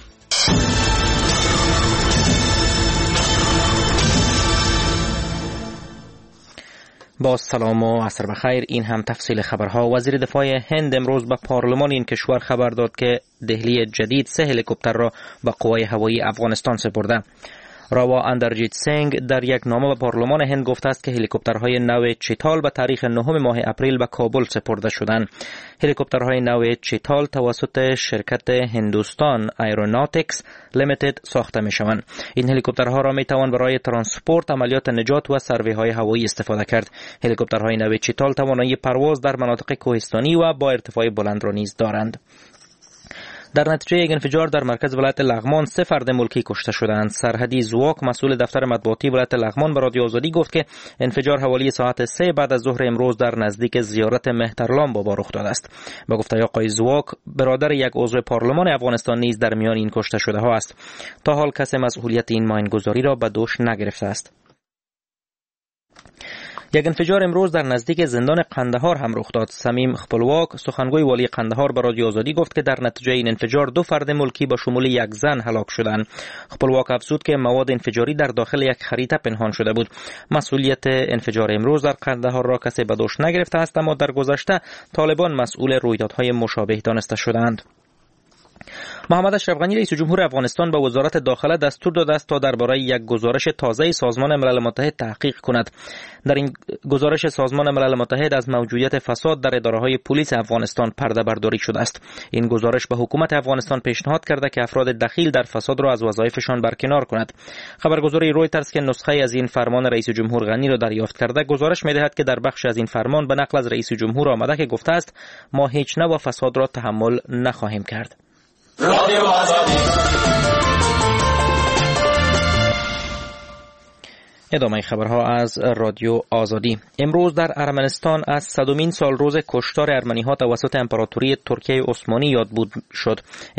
با سلام و عصر بخیر. این هم تفصیل خبرها. وزیر دفاع هند امروز به پارلمان این کشور خبر داد که دهلی جدید 3 هلیکوپتر را به قوای هوایی افغانستان سپرده. راوا اندرجیت سینگ در یک نامه به پارلمان هند گفته است که هلیکوپترهای نو چیتال به تاریخ 9 ماه اپریل به کابل سپرده شدند. هلیکوپترهای نو چیتال توسط شرکت هندوستان ایروناتیکس لیمیتد ساخته می شوند. این هلیکوپترها را می توان برای ترانسپورت، عملیات نجات و سروی‌های هوایی استفاده کرد. هلیکوپترهای نو چیتال توانایی پرواز در مناطق کوهستانی و با ارتفاع بلند را نیز دارند. در نتیجه یک انفجار در مرکز ولایت لغمان 3 فرد ملکی کشته شدند. سرحدی زواک مسئول دفتر مطبوعاتی ولایت لغمان به رادیو آزادی گفت که انفجار حوالی ساعت 3 بعد از ظهر امروز در نزدیک زیارت مهترلام بابا رخ داده است. با گفته آقای زواک، برادر یک عضو پارلمان افغانستان نیز در میان این کشته شده ها است. تا حال کسی مسئولیت این ماینگذاری را به دوش نگرفته است. یک انفجار امروز در نزدیک زندان قندهار هم رخ داد. صمیم خپلواک، سخنگوی والی قندهار، به رادیو آزادی گفت که در نتیجه این انفجار 2 فرد ملکی با شمول یک زن هلاک شدند. خپلواک افزود که مواد انفجاری در داخل یک خریطه پنهان شده بود. مسئولیت انفجار امروز در قندهار را کسی به دوش نگرفته است، اما در گذشته طالبان مسئول رویدادهای مشابه دانسته شدند. محمد اشرف غنی رئیس جمهور افغانستان به وزارت داخله دستور داده است تا درباره یک گزارش تازه سازمان ملل متحد تحقیق کند. در این گزارش سازمان ملل متحد از موجودیت فساد در اداره‌های پلیس افغانستان پرده برداری شده است. این گزارش به حکومت افغانستان پیشنهاد کرده که افراد دخیل در فساد را از وظایفشان برکنار کند. خبرگزاری رویترز که نسخه از این فرمان رئیس جمهور غنی را دریافت کرده گزارش می‌دهد که در بخش از این فرمان به نقل از رئیس جمهور آمده که گفته است ما هیچ نوع فساد را تحمل نخواهیم کرد. رادیو آزادی. ادامه خبرها از رادیو آزادی. امروز در ارمنستان از 100مین سال روز کشتار ارمنی ها توسط امپراتوری ترکیه عثمانی یاد بود شد.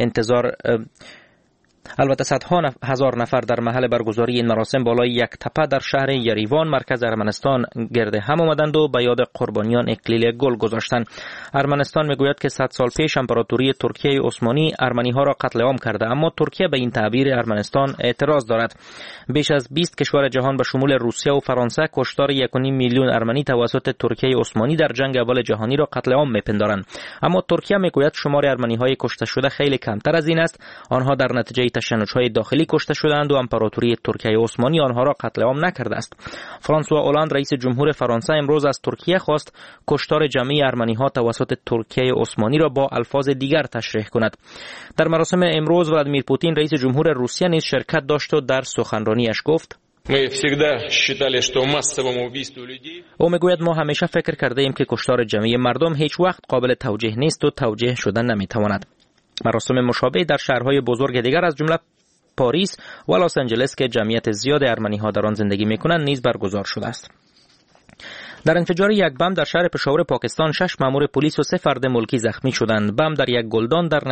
البته صدها هزار نفر در محل برگزاری این مراسم بالای یک تپه در شهر یریوان مرکز ارمنستان گرد هم آمدند و به یاد قربانیان اکلیل گل گذاشتند. ارمنستان میگوید که 100 سال پیش امپراتوری ترکیه عثمانی ارمنی ها را قتل عام کرده، اما ترکیه به این تعبیر ارمنستان اعتراض دارد. بیش از 20 کشور جهان به شمول روسیه و فرانسه کشتار 1.5 میلیون ارمنی توسط ترکیه عثمانی در جنگ اول جهانی را قتل عام میپندارند، اما ترکیه میگوید شمار ارمنی های کشته شده خیلی کمتر از این است. آنها در نتیجه تشنج‌های داخلی کشته شدند و امپراتوری ترکیه عثمانی آنها را قتل عام نکرده است. فرانسوا اولاند رئیس جمهور فرانسه امروز از ترکیه خواست کشتار جمعی ارمنی‌ها توسط ترکیه عثمانی را با الفاظ دیگر تشریح کند. در مراسم امروز ولادیمیر پوتین رئیس جمهور روسیه نیز شرکت داشت و در سخنرانیش گفت او میگوید ما همیشه فکر کرده ایم که کشتار جمعی مردم هیچ وقت قابل توجیه نیست و توجیه شدن نمیتواند. مراسم مشابه در شهرهای بزرگ دیگر از جمله پاریس و لس آنجلس که جمعیت زیاد ارمنی‌ها در آن زندگی می‌کنند نیز برگزار شده است. در انفجار یک بم در شهر پشاور پاکستان 6 مأمور پلیس و 3 فرد ملکی زخمی شدند. بم در یک گلدان در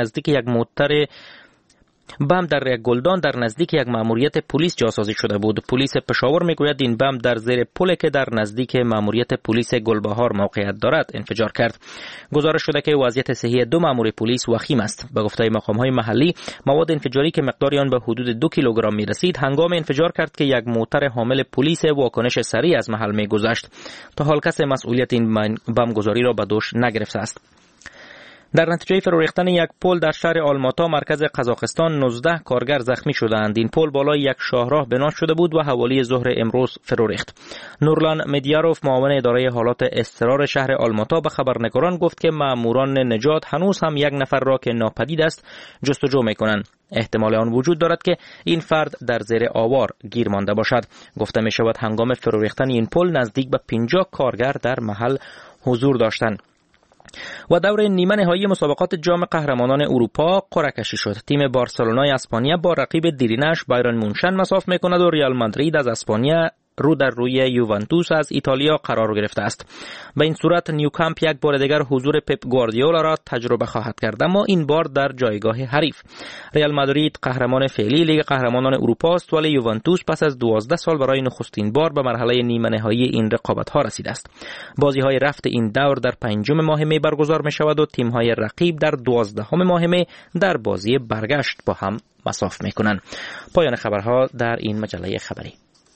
نزدیک یک مأموریت پلیس جاسازی شده بود. پلیس پشاور میگوید این بم در زیر پلی که در نزدیک مأموریت پلیس گلبهار موقعیت دارد انفجار کرد. گزارش شده که وضعیت صحی 2 مأمور پلیس وخیم است. به گفته مقام‌های محلی، مواد انفجاری که مقدار آن به حدود 2 کیلوگرم میرسید هنگام انفجار کرد که یک موتر حامل پلیس واکنش سریع از محل میگذشت. تا حال کسی مسئولیت این بم گذاری را به دوش نگرفته است. در نتیجه فرو ریختن یک پل در شهر آلماتا مرکز قزاقستان 19 کارگر زخمی شدند. این پل بالای یک شاهراه بنا شده بود و حوالی ظهر امروز فرو ریخت. نورلان مدیاروف معاون اداره حالات اضطرار شهر آلماتا به خبرنگاران گفت که ماموران نجات هنوز هم یک نفر را که ناپدید است جستجو می‌کنند. احتمال آن وجود دارد که این فرد در زیر آوار گیر مانده باشد. گفته می شود هنگام فرو ریختن این پل نزدیک به 50 کارگر در محل حضور داشتند. و دور نیمه نهایی مسابقات جام قهرمانان اروپا قرعه کشی شد. تیم بارسلونای اسپانیا با رقیب دیرینش بایرن مونشن مساف میکند و ریال مادرید از اسپانیا رو در روی یوونتوس از ایتالیا قرار گرفته است. به این صورت نیوکامپ یک بار دیگر حضور پپ گواردیولا را تجربه خواهد کرد، اما این بار در جایگاه حریف. ریال مادرید قهرمان فعلی لیگ قهرمانان اروپا است، ولی یوونتوس پس از 12 سال برای نخستین بار به مرحله نیمه نهایی این رقابت‌ها رسیده است. بازی‌های رفت این دور در 5 ماه می برگزار می‌شود و تیم‌های رقیب در 12 ماه می در بازی برگشت با هم مساف می‌کنند. پایان خبرها در این مجله خبری.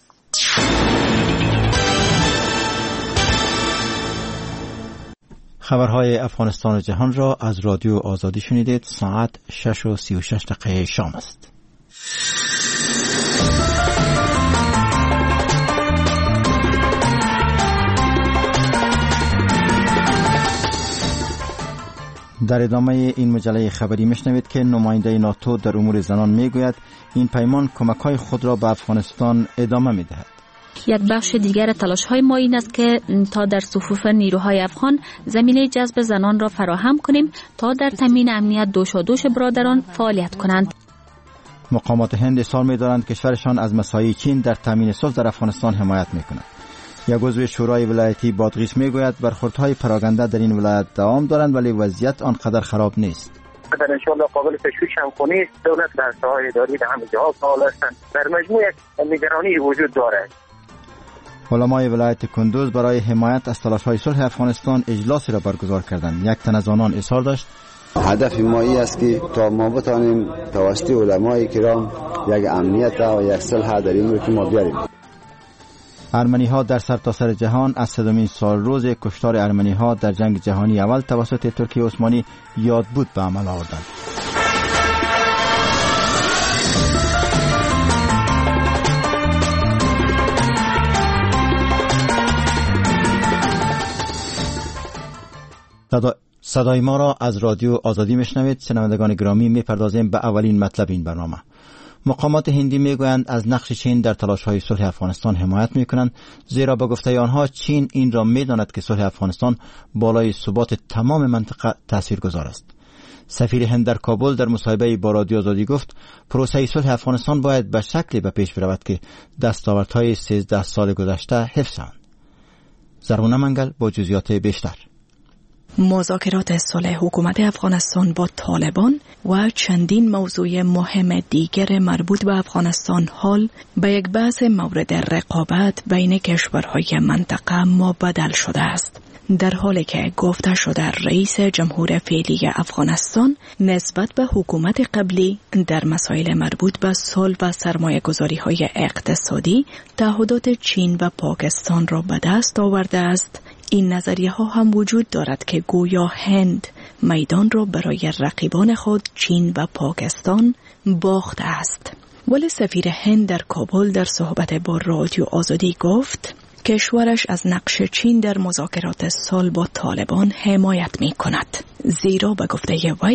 خبرهای افغانستان و جهان را از رادیو آزادی شنیدید. ساعت 6:36 شام است. در ادامه این مجله خبری میشنوید که نماینده ناتو در امور زنان میگوید این پیمان کمک‌های خود را به افغانستان ادامه میدهد. یک بخش دیگر تلاش‌های ما این است که تا در صفوف نیروهای افغان زمینه جذب زنان را فراهم کنیم تا در تامین امنیت دوشادوش برادران فعالیت کنند. مقامات هند اصرار می‌دارند کشورشان از مساعی چین در تامین صلح در افغانستان حمایت می‌کند. یک عضو شورای ولایتی بادغیس میگوید برخوردهای پراگنده در این ولایت دوام دارند ولی وضعیت آنقدر خراب نیست. در انشاءالله قابل تشویش هم کنید. دولت در ساحه اداری در همه جاها فعال هستند. در مجموع یک نگرانی وجود دارد. علمای ولایت کندوز برای حمایت از تلاش‌های صلح افغانستان اجلاسی را برگزار کردند. یک تن از آنان اظهار داشت هدف ما این است که تا ما بتانیم توسط علمای کرام یک امنیت و یک صلح در این که ما بیاریم. ارمنی‌ها در سرتاسر جهان از 3مین سال روز کشتار ارمنی‌ها در جنگ جهانی اول توسط ترکیه عثمانی یادبود به عمل آوردند. صدای ما را از رادیو آزادی میشنوید. شنوندگان گرامی، میپردازیم به اولین مطلب این برنامه. مقامات هندی میگویند از نقش چین در تلاش‌های صلح افغانستان حمایت میکنند، زیرا به گفته آنها چین این را میداند که صلح افغانستان بالای ثبات تمام منطقه تاثیرگذار است. سفیر هند در کابل در مصاحبه با رادیو آزادی گفت پروسه صلح افغانستان باید به شکلی به پیش برود که دستاوردهای 13 سال گذشته حفظ شوند. زرغونه منگل با جزئیات بیشتر. مذاکرات صلح حکومت افغانستان با طالبان و چندین موضوع مهم دیگر مربوط به افغانستان حال به یک بحث مورد رقابت بین کشورهای منطقه مبدل شده است. در حالی که گفته شده رئیس جمهور فعلی افغانستان نسبت به حکومت قبلی در مسائل مربوط به صلح و سرمایه‌گذاری‌های اقتصادی تعهدات چین و پاکستان را به دست آورده است، این نظریه ها هم وجود دارد که گویا هند میدان را برای رقیبان خود چین و پاکستان باخته است. ولی سفیر هند در کابل در صحبت با رادیو آزادی گفت کشورش از نقش چین در مذاکرات صلح با طالبان حمایت می کند، زیرا به گفته وی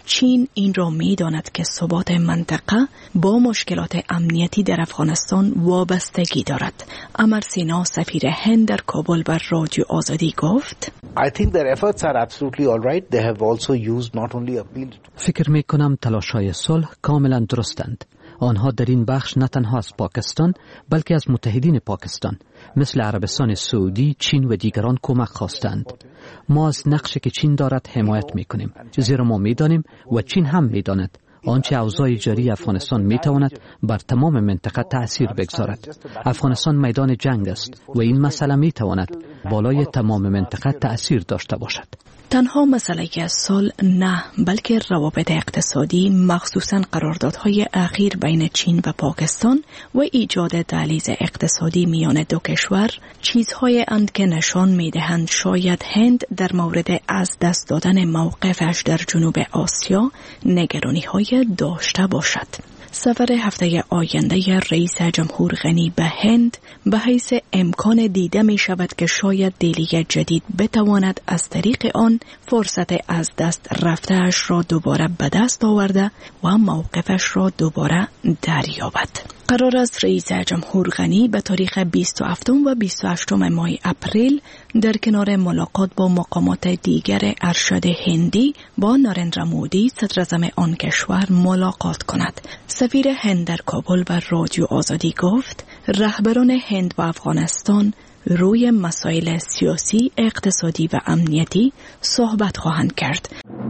چین این را می‌داند که ثبات منطقه با مشکلات امنیتی در افغانستان وابستگی دارد. امر سینا سفیر هند در کابل بر رادیو آزادی گفت: I think their efforts are absolutely all right. They have also used not only appeal. فکر می‌کنم تلاش‌های صلح کاملا درستند. آنها در این بخش نه تنها از پاکستان بلکه از متحدین پاکستان مثل عربستان سعودی، چین و دیگران کمک خواستند. ما از نقشی که چین دارد حمایت می‌کنیم، زیرا ما می‌دانیم و چین هم می‌داند آنچه اوضاع جاری افغانستان می‌تواند بر تمام منطقه تأثیر بگذارد. افغانستان میدان جنگ است و این مسئله می‌تواند بالای تمام منطقه تأثیر داشته باشد. تنها مسئله صلح نه، بلکه روابط اقتصادی، مخصوصاً قراردادهای اخیر بین چین و پاکستان و ایجاد دهلیز اقتصادی میان دو کشور چیزهای اند که نشان میدهند شاید هند در مورد از دست دادن موقفش در جنوب آسیا نگرانی‌های داشته باشد. سفر هفته آینده رئیس جمهور غنی به هند به حیث امکان دیده می شود که شاید دهلی جدید بتواند از طریق آن فرصت از دست رفته‌اش را دوباره به دست آورده و موقفش را دوباره دریابد. قرار است رئیس جمهور غنی به تاریخ 27 و 28 ماه اپریل در کنار ملاقات با مقامات دیگر ارشد هندی با نریندرا مودی صدر اعظم آن کشور ملاقات کند. سفیر هند در کابل بر رادیو آزادی گفت: رهبران هند و افغانستان روی مسائل سیاسی، اقتصادی و امنیتی صحبت خواهند کرد.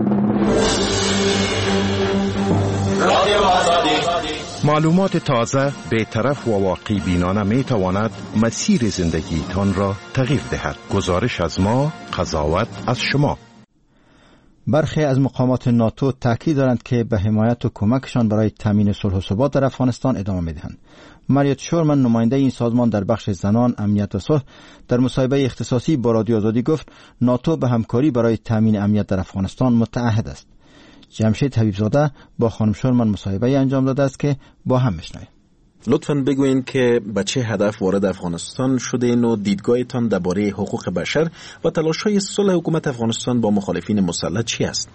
معلومات تازه، بی‌طرف و واقع بینانه می تواند مسیر زندگیتان را تغییر دهد. گزارش از ما، قضاوت از شما. برخی از مقامات ناتو تاکید دارند که به حمایت و کمکشان برای تامین صلح و ثبات در افغانستان ادامه می‌دهند. ماریت شورمن، نماینده این سازمان در بخش زنان، امنیت و صلح، در مصاحبه اختصاصی با رادیو آزادی گفت ناتو به همکاری برای تامین امنیت در افغانستان متعهد است. جمشید حبیبزاده با خانم شورمن مصاحبه انجام داده است که با هم میشنویم. لطفاً بگوین که به چه هدف وارد افغانستان شدین و دیدگاهتان درباره حقوق بشر و تلاش‌های صلح حکومت افغانستان با مخالفین مسلح چی است؟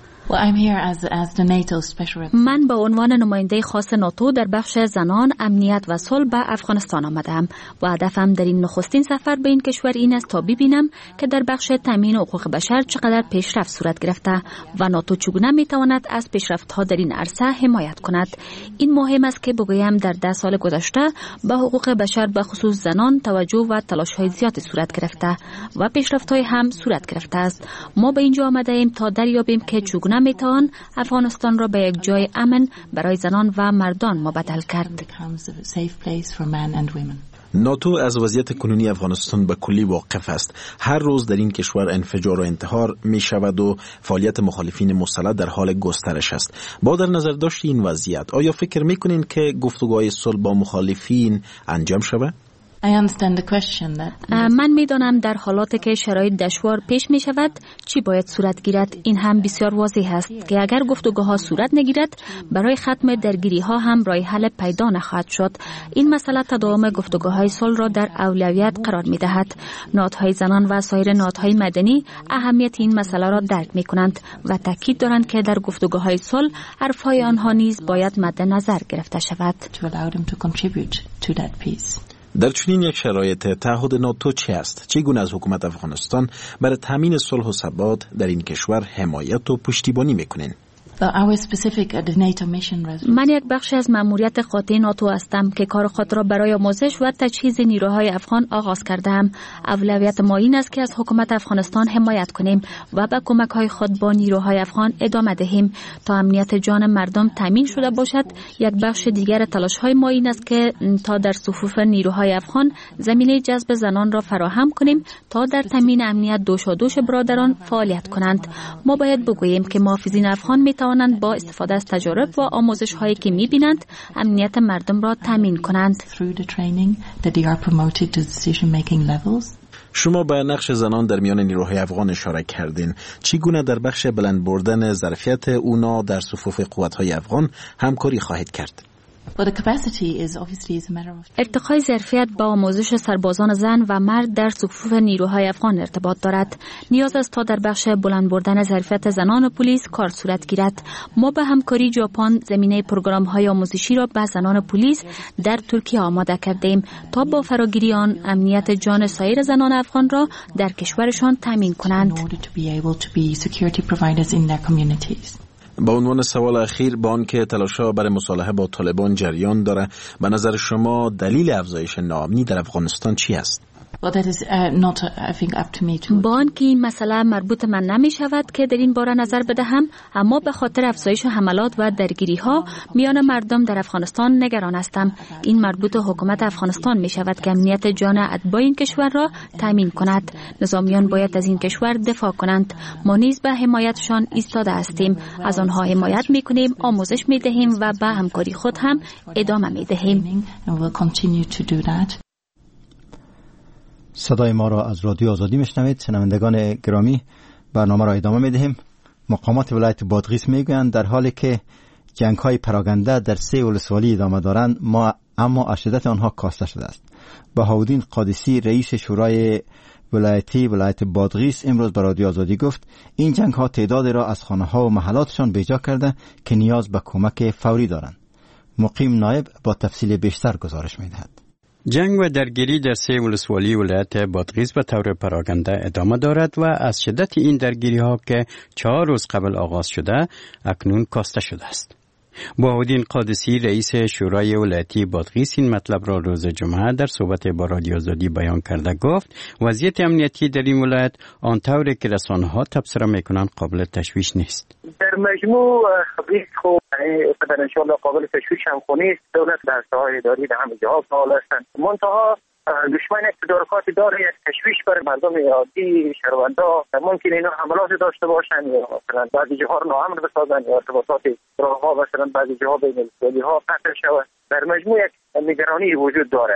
من به عنوان نماینده خاص ناتو در بخش زنان، امنیت و صلح به افغانستان آمدم و هدفم در این نخستین سفر به این کشور این است تا ببینم که در بخش تامین حقوق بشر چقدر پیشرفت صورت گرفته و ناتو چگونه میتواند از پیشرفت‌ها در این عرصه حمایت کند. این مهم است که بگویم در 10 سال گذشته به حقوق بشر به خصوص زنان توجه و تلاش‌های زیادی صورت گرفته و پیشرفت‌های هم صورت گرفته است. ما به اینجا آمده ایم تا دریابیم که چگونه میتوان افغانستان را به یک جای امن برای زنان و مردان مبدل کرد. ناتو از وضعیت کنونی افغانستان به کلی واقف است. هر روز در این کشور انفجار و انتحار می شود و فعالیت مخالفین مسلح در حال گسترش است. با در نظر داشت این وضعیت، آیا فکر می کنین که گفتگوهای صلح با مخالفین انجام شود؟ من میدانم در حالاتی که شرایط دشوار پیش می شود چی باید صورت گیرد. این هم بسیار واضح است که اگر گفتگوها صورت نگیرد برای ختم درگیری ها هم راه حل پیدا نخواهد شد. این مسئله تداوم گفتگوهای صلح را در اولویت قرار می دهد. نهادهای زنان و سایر نهادهای مدنی اهمیت این مسئله را درک می کنند و تاکید دارند که در گفتگوهای صلح حرفهای آنها نیز باید مد نظر گرفته شود. در چنین یک شرایط تعهد ناتو چه است؟ چگونه از حکومت افغانستان برای تامین صلح و ثبات در این کشور حمایت و پشتیبانی میکنین؟ من یک بخش از مأموریت قاطع ناتو هستم که کار خود را برای آموزش و تجهیز نیروهای افغان آغاز کردم. اولویت ما این است که از حکومت افغانستان حمایت کنیم و به کمک‌های خود با نیروهای افغان ادامه دهیم تا امنیت جان مردم تامین شده باشد. یک بخش دیگر تلاش‌های ما این است که تا در صفوف نیروهای افغان زمینه جذب زنان را فراهم کنیم تا در تامین امنیت دوشادوش برادران فعالیت کنند. ما باید بگوییم که محافظین افغان می‌توانند با استفاده از تجارب و آموزش هایی که می‌بینند امنیت مردم را تامین کنند. شما به نقش زنان در میان نیروهای افغان اشاره کردین. چگونه در بخش بلند بردن ظرفیت اونا در صفوف قوت‌های افغان همکاری خواهید کرد؟ ارتقای ظرفیت با آموزش سربازان زن و مرد در صفوف نیروهای افغان ارتباط دارد. نیاز است تا در بخش بلند بردن ظرفیت زنان پلیس کار صورت گیرد. ما به همکاری ژاپن زمینه پروگرام‌های آموزشی را به زنان پلیس در ترکیه آماده کردیم تا با فراگیری آن امنیت جان سایر زنان افغان را در کشورشان تامین کنند. با عنوان سوال اخیر، با آنکه تلاش‌ها برای مصالحه با طالبان جریان داره، به نظر شما دلیل افزایش ناامنی در افغانستان چی است؟ با آنکه این مسئله مربوط من نمی شود که در این باره نظر بدهم، اما به خاطر افزایش حملات و درگیری ها میان مردم در افغانستان نگران هستم. این مربوط حکومت افغانستان می شود که امنیت جان اتباع این کشور را تامین کند. نظامیان باید از این کشور دفاع کنند. ما نیز به حمایتشان ایستاده هستیم. از آنها حمایت می کنیم، آموزش می دهیم و به همکاری خود هم ادامه می دهیم. صدای ما را از رادیو آزادی میشنوید. شنوندگان گرامی، برنامه را ادامه میدهیم. مقامات ولایت بادغیس میگویند در حالی که جنگ‌های پراگنده در 3 ولسوالی ادامه دارند، اما از شدت آنها کاسته شده است. بهاءالدین قادسی، رئیس شورای ولایت بادغیس، امروز به رادیو آزادی گفت این جنگ‌ها تعدادی را از خانه‌ها و محلاتشان بیجا کرده که نیاز به کمک فوری دارند. مقیم نایب با تفصیل بیشتر گزارش میدهد. جنگ و درگیری در 3 ولسوالی ولایت بادغیس به طور پراگنده ادامه دارد و از شدت این درگیری ها که 4 روز قبل آغاز شده اکنون کاسته شده است. بهاءالدین قادسی، رئیس شورای ولایتی بادغیس، این مطلب را روز جمعه در صحبت با رادیو آزادی بیان کرده. گفت وضعیت امنیتی در این ولایت آنطوری که رسانه‌ها تبصره میکنند قابل تشویش نیست. در مجموع خبری خوب در انشاءالله قابل تشویش هم نیست. دولت دسته‌های اداری در همه جاها فعال هستند. منتها دشمن تدارکات داره، یک تشویش بر مردم عادی شهروندا. ممکن اینا حملات داشته باشن یا مثلا بعضی جاها رو ناامن بسازن یا ارتباطات راه‌ها مثلا بعضی جاها بین المللی‌ها قطع شود. در مجموع یک نگرانی وجود داره.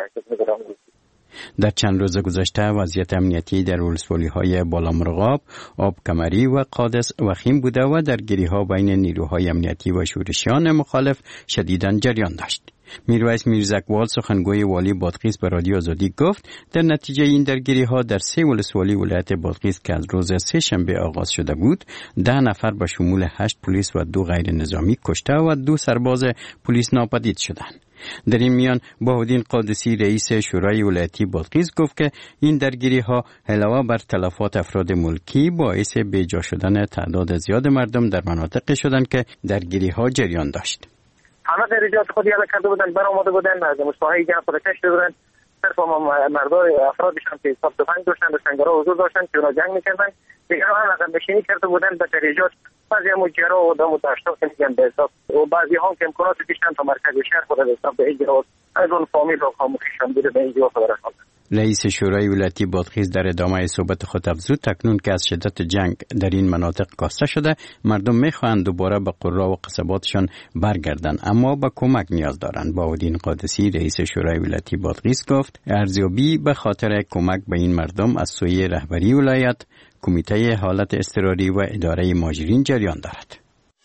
در چند روز گذشته وضعیت امنیتی در ولسوالی‌های بالامرغاب، آب کمری و قادس وخیم بوده و درگیری‌ها بین نیروهای امنیتی و شورشیان مخالف شدیداً جریان داشت. میرویس میرزکوال، سخنگوی والی بادغیس، به رادیو آزادی گفت در نتیجه این درگیری‌ها در 3 ولسوالی ولایت بادغیس که از روز 3 شنبه آغاز شده بود، 10 نفر به شمول 8 پلیس و 2 غیر نظامی کشته و 2 سرباز پلیس ناپدید شدند. در این میان بهاءالدین قادسی، رئیس شورای ولایتی بادغیس، گفت که این درگیری‌ها علاوه بر تلفات افراد ملکی باعث بیجا شدن تعداد زیاد مردم در مناطقی شدند که درگیری‌ها جریان داشت. همه درجات خودی عمل کرده بودن، برآمده بودن، از مصاحبه جنگ خود کشیده بودن. صرف مردای افرادشان که حساب تفنگ داشتن، سنگرها حضور داشتن که اونا جنگ میکردن. دیگرها هم عقب نشینی کرده بودن به درجات. بعضی هم مجرا و دم و داشتا که میگن به حساب و بعضی هم که امکانات داشتن تا مرکز شهر خود به حساب به اجرا از اون فامیل و خاموشیشان بوده به اجرا خبر رساندن. رئیس شورای ولایتی بادغیس در ادامه صحبت خود افزود تکنون که از شدت جنگ در این مناطق کاسته شده، مردم میخواهند دوباره به قرا و قصباتشان برگردند، اما به کمک نیاز دارند. بهاءالدین قادسی، رئیس شورای ولایتی بادغیس، گفت ارزیابی به خاطر کمک به این مردم از سوی رهبری ولایت، کمیته حالت اضطراری و اداره مهاجرین جریان دارد.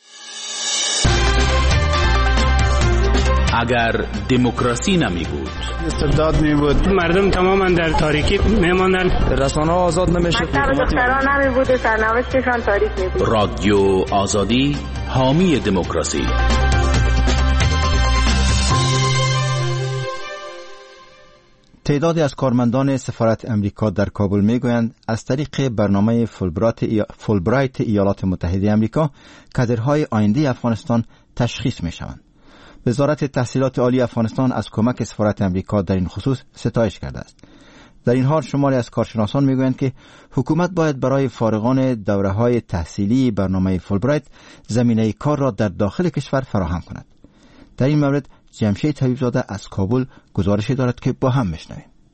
اگر دموکراسی نمی بود، استبداد می بود، مردم تماما در تاریکی می ماندن، رسانه‌ها آزاد نمیشد، دختران نمی بود، سرنوشتشان تاریک می بود. رادیو آزادی، حامی دموکراسی. تعدادی از کارمندان سفارت امریکا در کابل میگویند از طریق برنامه فولبرایت ایالات متحده امریکا کادرهای آینده افغانستان تشخیص میشوند. وزارت تحصیلات عالی افغانستان از کمک سفارت امریکا در این خصوص ستایش کرده است. در این حال شماری از کارشناسان میگویند که حکومت باید برای فارغان دوره‌های تحصیلی برنامه فولبرایت زمینه کار را در داخل کشور فراهم کند. در این مورد جمشید حبیبزاده از کابل گزارشی دارد که با هم میشنویم.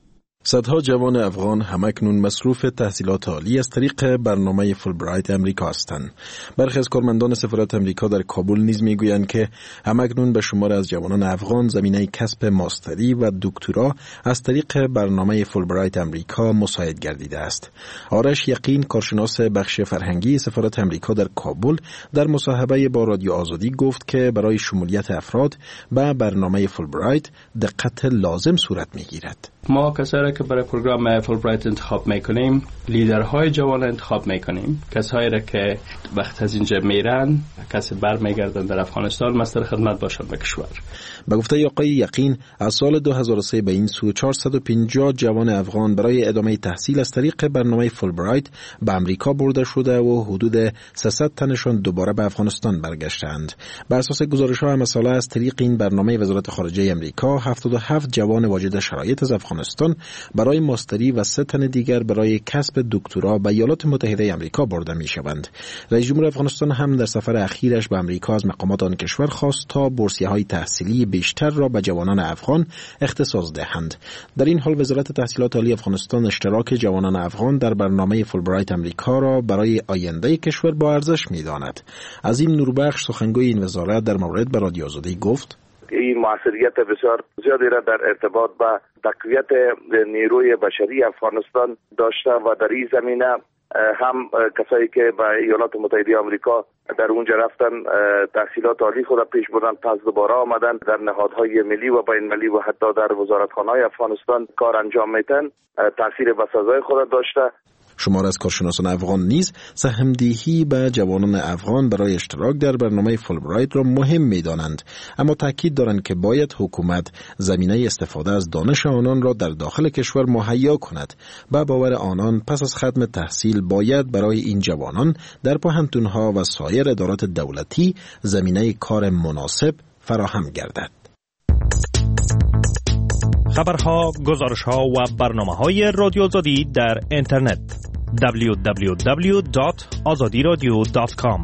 صدها جوان افغان همکنون مصروف تحصیلات عالی از طریق برنامه فولبرایت امریکا هستند. برخی از کارمندان سفارت امریکا در کابل نیز میگویند که همکنون به شمار از جوانان افغان زمینه کسب ماستری و دکترا از طریق برنامه فولبرایت امریکا مساعد گردیده است. آرش یقین، کارشناس بخش فرهنگی سفارت امریکا در کابل، در مصاحبه با رادیو آزادی گفت که برای شمولیت افراد به برنامه فولبرایت دقت لازم صورت میگیرد. ما کسایی که برای پروگرام فولبرایت انتخاب میکنیم لیدرهای جوان انتخاب میکنیم، کسایی را که وقت از اینجا میرن کسی برمیگردن در افغانستان مستر خدمت باشن به کشور. به گفته آقای یقین از سال 2003 به این سو 450 جوان افغان برای ادامه تحصیل از طریق برنامه فولبرایت به امریکا برده شده و حدود 300 تنشان دوباره به افغانستان برگشتند. بر اساس گزارش‌ها مسئله از طریق این برنامه وزارت خارجه امریکا 77 جوان واجد شرایط از افغانستان برای ماستری و 3 تن دیگر برای کسب دکترا به ایالات متحده آمریکا برده می‌شوند. رئیس جمهور افغانستان هم در سفر اخیرش به آمریکا از مقامات آن کشور خواست تا بورسیه‌های تحصیلی بیشتر را به جوانان افغان اختصاص دهند. در این حال وزارت تحصیلات عالی افغانستان اشتراک جوانان افغان در برنامه فولبرایت امریکا را برای آینده کشور با ارزش می‌داند. عظیم نوربخش، سخنگوی این وزارت، در مورد به رادیو آزادی گفت: این موثریت بسیار زیادی را در ارتباط با تقویت نیروی بشری افغانستان داشته و در این زمینه هم کسایی که به ایالات متحده آمریکا در اونجا رفتن تحصیلات عالی خود پیش بردن، پس دوباره آمدن در نهادهای ملی و بین المللی و حتی در وزارتخانه‌های افغانستان کار انجام میتن، تاثیر بسزای خود داشته. شمار از کارشناسان افغان نیز سهمدهی به جوانان افغان برای اشتراک در برنامه فولبرایت را مهم می‌دانند، اما تاکید دارند که باید حکومت زمینه استفاده از دانش آنان را در داخل کشور مهیا کند. به باور آنان پس از ختم تحصیل باید برای این جوانان در پوهنتون‌ها و سایر ادارات دولتی زمینه کار مناسب فراهم گردد. خبرها، گزارش‌ها و برنامه‌های رادیو آزادی در اینترنت www.azadiradio.com.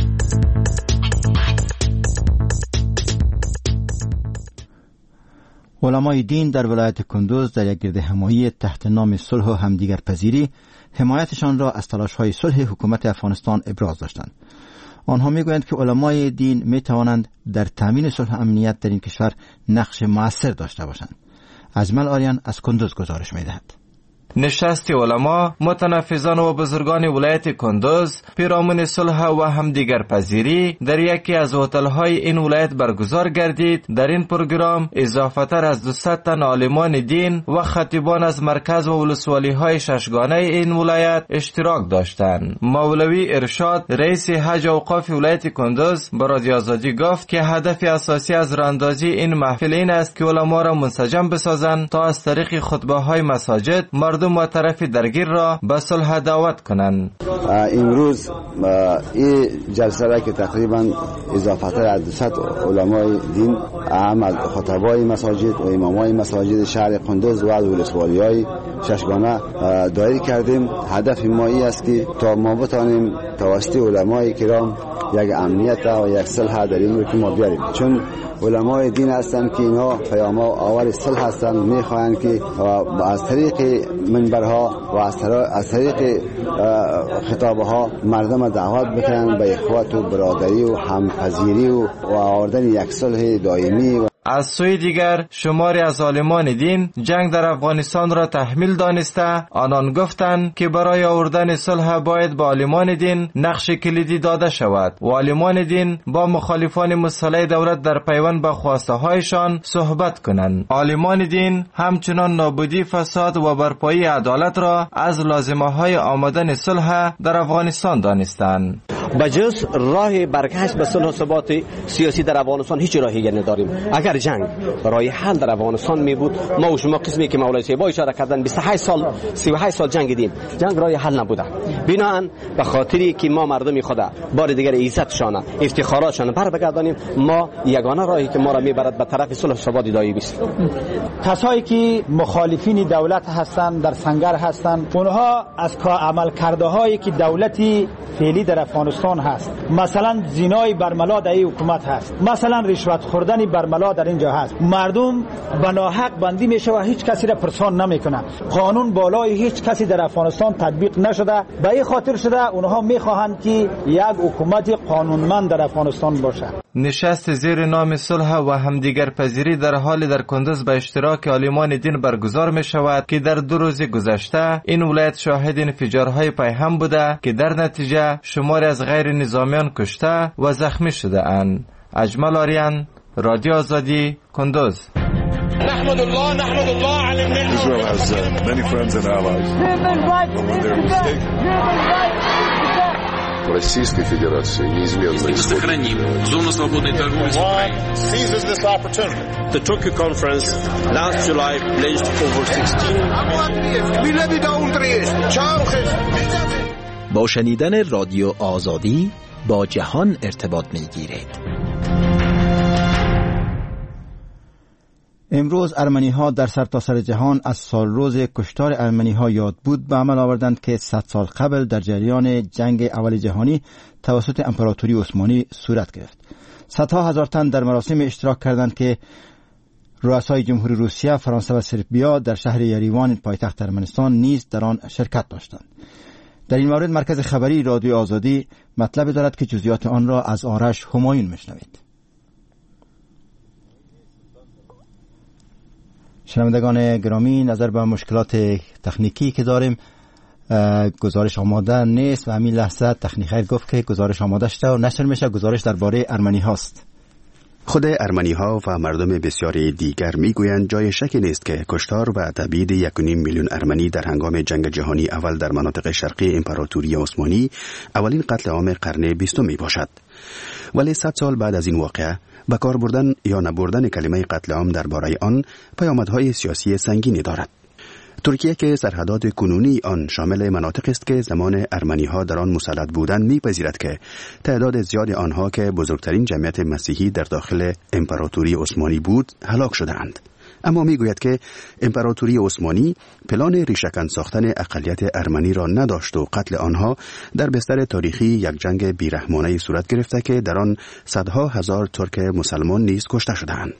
علمای دین در ولایت کندوز در یک گرد همایی تحت نام صلح و همدیگر پذیری حمایتشان را از تلاش‌های صلح حکومت افغانستان ابراز داشتند. آنها میگویند که علمای دین می توانند در تامین صلح و امنیت در این کشور نقش مؤثر داشته باشند. اجمل آریان از کندوز گزارش می‌دهد. نشست علما، متنفذان و بزرگان ولایت کندوز پیرامون صلح و همدیگر پذیری در یکی از هتل‌های این ولایت برگزار گردید. در این پروگرام اضافتر از 200 تن عالمان دین و خطیبان از مرکز و ولسوالی‌های ششگانه این ولایت اشتراک داشتند. مولوی ارشاد، رئیس حج اوقاف ولایت کندوز، به رادیو آزادی گفت که هدف اساسی از راهاندازی این محفل این است که علما را منسجم بسازند تا از طریق خطبه‌های مساجد مردم و طرف درگیر را به صلح دعوت کنند. امروز این جلسه را که تقریبا اضافتر از 200 علمای دین، اهم خطبای مساجد و امامای مساجد شهر کندوز و ولسوالی‌های ششگانه دایر کردیم. هدف ما این است که تا ما بتانیم توسط علمای کرام یک امنیت و یک صلح در این که ما بیاریم، چون علمای دین هستند که اینا پیام آور صلح هستند. میخواهند که از طریق منبرها و از طریق خطابها مردم دعوت بکنند به اخوت و برادری و همپذیری و آوردن یک صلح دائمی. از سوی دیگر شماری از عالمان دین جنگ در افغانستان را تحمیل دانسته، آنان گفتند که برای آوردن صلح باید به عالمان دین نقش کلیدی داده شود و عالمان دین با مخالفان مسلح دولت در پیوند به خواسته هایشان صحبت کنند. عالمان دین همچنان نابودی فساد و برپایی عدالت را از لازمه های آمدن صلح در افغانستان دانستند. بجز راه برگشت به صلح و ثبات سیاسی در افغانستان هیچ راهی نداریم. اگر جنگ راه حل در افغانستان می بود، ما و شما قسمی که مولای صاحب اشاره کردن 38 سال جنگیدیم، جنگ راه حل نبوده. بنابراین به خاطری که ما مردم خدا بار دیگر عزتشان، افتخاراتشان برگردانیم، ما یگانه راهی که ما را میبرد به طرف صلح و ثبات دایی است. کسایی که مخالفین دولت هستند، در سنگر هستند، اونها از عمل کرده هایی که دولتی فعلی در افغانستان افغانستان هست، مثلا زینای برملا در این حکومت هست، مثلا رشوت خوردن برملا در اینجا هست. مردم به ناحق بندی میشه و هیچ کسی را پرسان نمیکنه. قانون بالای هیچ کسی در افغانستان تطبیق نشده. به این خاطر شده اونها میخواهند که یک حکومت قانونمند در افغانستان باشه. نشست زیر نام صلح و همدیگر پذیری در حال در کندز به اشتراک عالمان دین برگزار می شود که در 2 روز گذشته این ولایت شاهد انفجارهای پیهم بوده که در نتیجه شماری از غیر نظامیان کشته و زخمی شده اند. اجمل آریان، رادیو آزادی، کندز. نحمد الله على النعمة. Israel has many friends and allies. Российской Федерации неизменно сохраним зону свободной торговли с Украиной. Seizes this opportunity. The Tokyo conference last July pledged over 16 با شنیدن رادیو آزادی با جهان ارتباط می‌گیرید. امروز ارمنی‌ها در سرتاسر جهان از سال روز کشتار ارمنی‌ها یاد بود به عمل آوردند که 100 سال قبل در جریان جنگ اول جهانی توسط امپراتوری عثمانی صورت گرفت. صدها هزار تن در مراسم اشتراک کردند که رؤسای جمهوری روسیه، فرانسه و سربیا در شهر یریوان پایتخت ارمنستان نیز در آن شرکت داشتند. در این مورد مرکز خبری رادیو آزادی مطلب دارد که جزئیات آن را از آرش همایون میشنوید. شنوندگان گرامی، نظر به مشکلات تکنیکی که داریم، گزارش آماده نیست و همین لحظه تکنیکر گفت که گزارش آماده شده و نشر میشه. گزارش درباره ارمنی هاست. خود ارمنی ها و مردم بسیاری دیگر میگویند جای شکی نیست که کشتار و تبعید 1.5 میلیون ارمنی در هنگام جنگ جهانی اول در مناطق شرقی امپراتوری عثمانی اولین قتل عام قرن 20 می باشد. ولی 100 سال بعد از این واقعه به کار بردن یا نبردن کلمه قتل عام درباره آن پیامدهای سیاسی سنگینی دارد. ترکیه که سرحدات کنونی آن شامل مناطق است که زمان ارمنی ها در آن مسلط بودند میپذیرد که تعداد زیاد آنها که بزرگترین جمعیت مسیحی در داخل امپراتوری عثمانی بود هلاک شدند. اما میگوید که امپراتوری عثمانی پلان ریشه‌کن ساختن اقلیت ارمنی را نداشت و قتل آنها در بستر تاریخی یک جنگ بیرحمانه صورت گرفته که در آن صدها هزار ترک مسلمان نیز کشته شدند.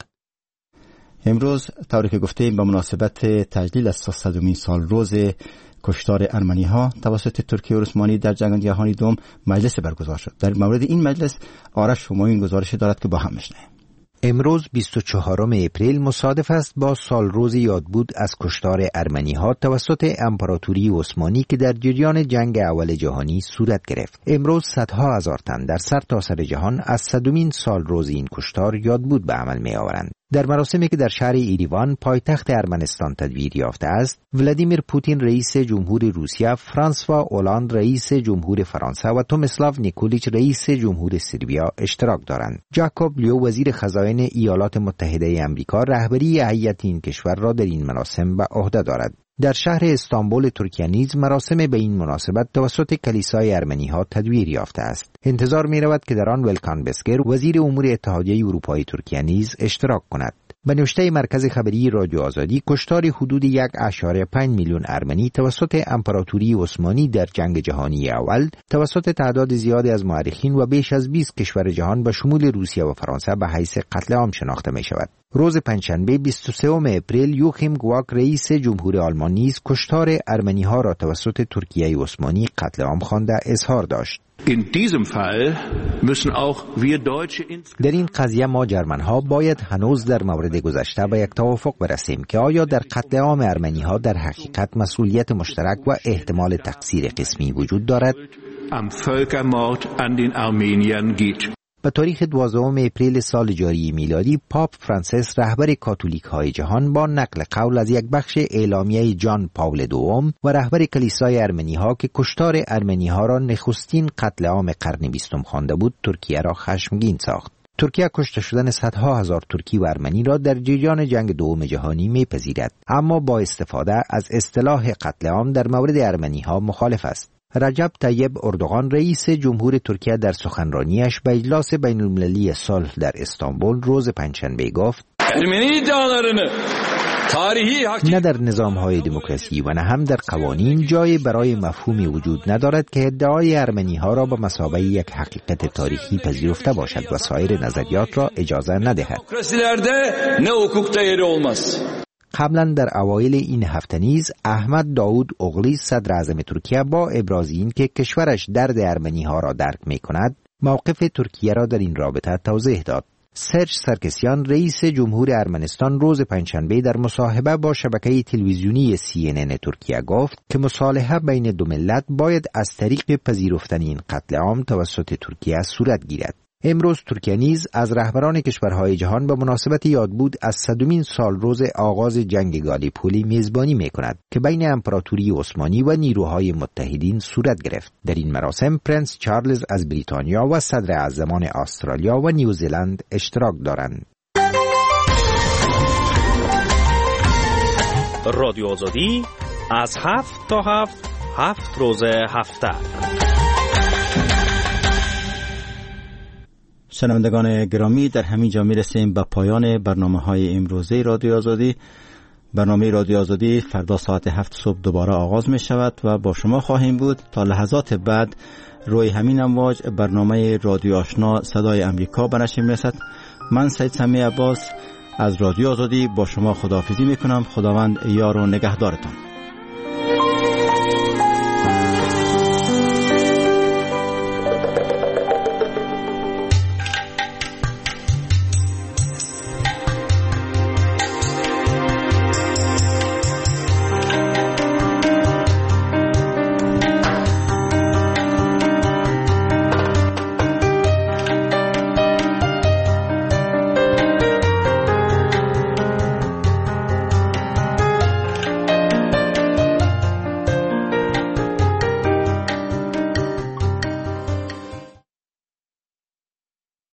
امروز طوری که گفتیم به مناسبت تجلیل از 100مین سال روز کشتار ارمنی ها توسط ترکیه عثمانی در جنگ جهانی دوم مجلس برگزار شد. در مورد این مجلس آرش همایون گزارش دارد که با هم بشنویم. امروز 24 اپریل مصادف است با سال روز یادبود از کشتار ارمنی ها توسط امپراتوری عثمانی که در جریان جنگ اول جهانی صورت گرفت. امروز صدها هزار تن در سرتاسر جهان از 100مین سال روز این کشتار یادبود به عمل می آورند. در مراسمی که در شهر ایریوان پایتخت ارمنستان تدبیر یافته است، ولادیمیر پوتین رئیس جمهور روسیه، فرانسوا اولاند رئیس جمهور فرانسه و تومسلاو نیکولیچ رئیس جمهور سربیا اشتراک دارند. جاکوب لیو وزیر خزاین ایالات متحده آمریکا رهبری هیئت این کشور را در این مراسم به عهده دارد. در شهر استانبول ترکیه نیز مراسم به این مناسبت توسط کلیسای ارمنی ها تدبیر یافته است. انتظار می رود که در آن ولکان بسکر وزیر امور اتحادیه اروپای ترکیه نیز اشتراک کند. به نوشته مرکز خبری رادیو آزادی، کشتار حدود 1.5 میلیون ارمنی توسط امپراتوری عثمانی در جنگ جهانی اول توسط تعداد زیادی از مورخین و بیش از 20 کشور جهان به شمول روسیه و فرانسه به حیث قتل عام شناخته می شود. روز پنجشنبه 23 اپریل یوخیم گواک رئیس جمهور آلمان نیز کشتار ارمنی ها را توسط ترکیه عثمانی قتل عام خوانده اظهار داشت. در این قضیه ما جرمن ها باید هنوز در مورد گذشته به یک توافق برسیم که آیا در قتل عام ارمنی ها در حقیقت مسئولیت مشترک و احتمال تقصیر قسمی وجود دارد. به تاریخ 12 اپریل سال جاری میلادی، پاپ فرانسیس رهبر کاتولیک های جهان با نقل قول از یک بخش اعلامیه جان پاول دوم و رهبر کلیسای ارمنی ها که کشتار ارمنی ها را نخستین قتل عام قرن 20 خوانده بود، ترکیه را خشمگین ساخت. ترکیه کشته شدن صدها هزار ترکی و ارمنی را در جریان جنگ دوم جهانی میپذیرد، اما با استفاده از اصطلاح قتل عام در مورد ارمنی ها مخالف است. رجب طیب اردوغان رئیس جمهور ترکیه در سخنرانیش به اجلاس بین‌المللی صلح در استانبول روز پنجشنبه گفت: Ermeni iddialarını نه در نظام‌های دموکراسی و نه هم در قوانین جای برای مفهومی وجود ندارد که ادعای ارمنی‌ها را به مثابه یک حقیقت تاریخی پذیرفته باشد و سایر نظریات را اجازه ندهد. قبلا در اوایل این هفته نیز احمد داود اوغلی صدر اعظم ترکیه با ابراز این که کشورش درد ارمنی‌ها را درک می‌کند، موقف ترکیه را در این رابطه توضیح داد. سرج سرکسیان رئیس جمهور ارمنستان روز پنجشنبه در مصاحبه با شبکه تلویزیونی CNN ترکیه گفت که مصالحه بین دو ملت باید از طریق پذیرفتن این قتل عام توسط ترکیه صورت گیرد. امروز ترکیه نیز از رهبران کشورهای جهان به مناسبت یادبود از 100مین سالروز آغاز جنگ گالیپولی میزبانی می‌کند که بین امپراتوری عثمانی و نیروهای متحدین صورت گرفت. در این مراسم پرنس چارلز از بریتانیا و صدر اعظمان استرالیا و نیوزیلند اشتراک دارند. رادیو آزادی از 7 تا 7 روز هفته. شنوندگان گرامی، در همین جا میرسیم به پایان برنامه‌های امروزه رادیو آزادی. برنامه رادیو آزادی فردا ساعت 7 صبح دوباره آغاز می شود و با شما خواهیم بود تا لحظات بعد. روی همین امواج برنامه رادیو آشنا صدای امریکا به نشر میرسد. من سید سمی عباس از رادیو آزادی با شما خداحافظی میکنم. خداوند یار و نگهدارتان.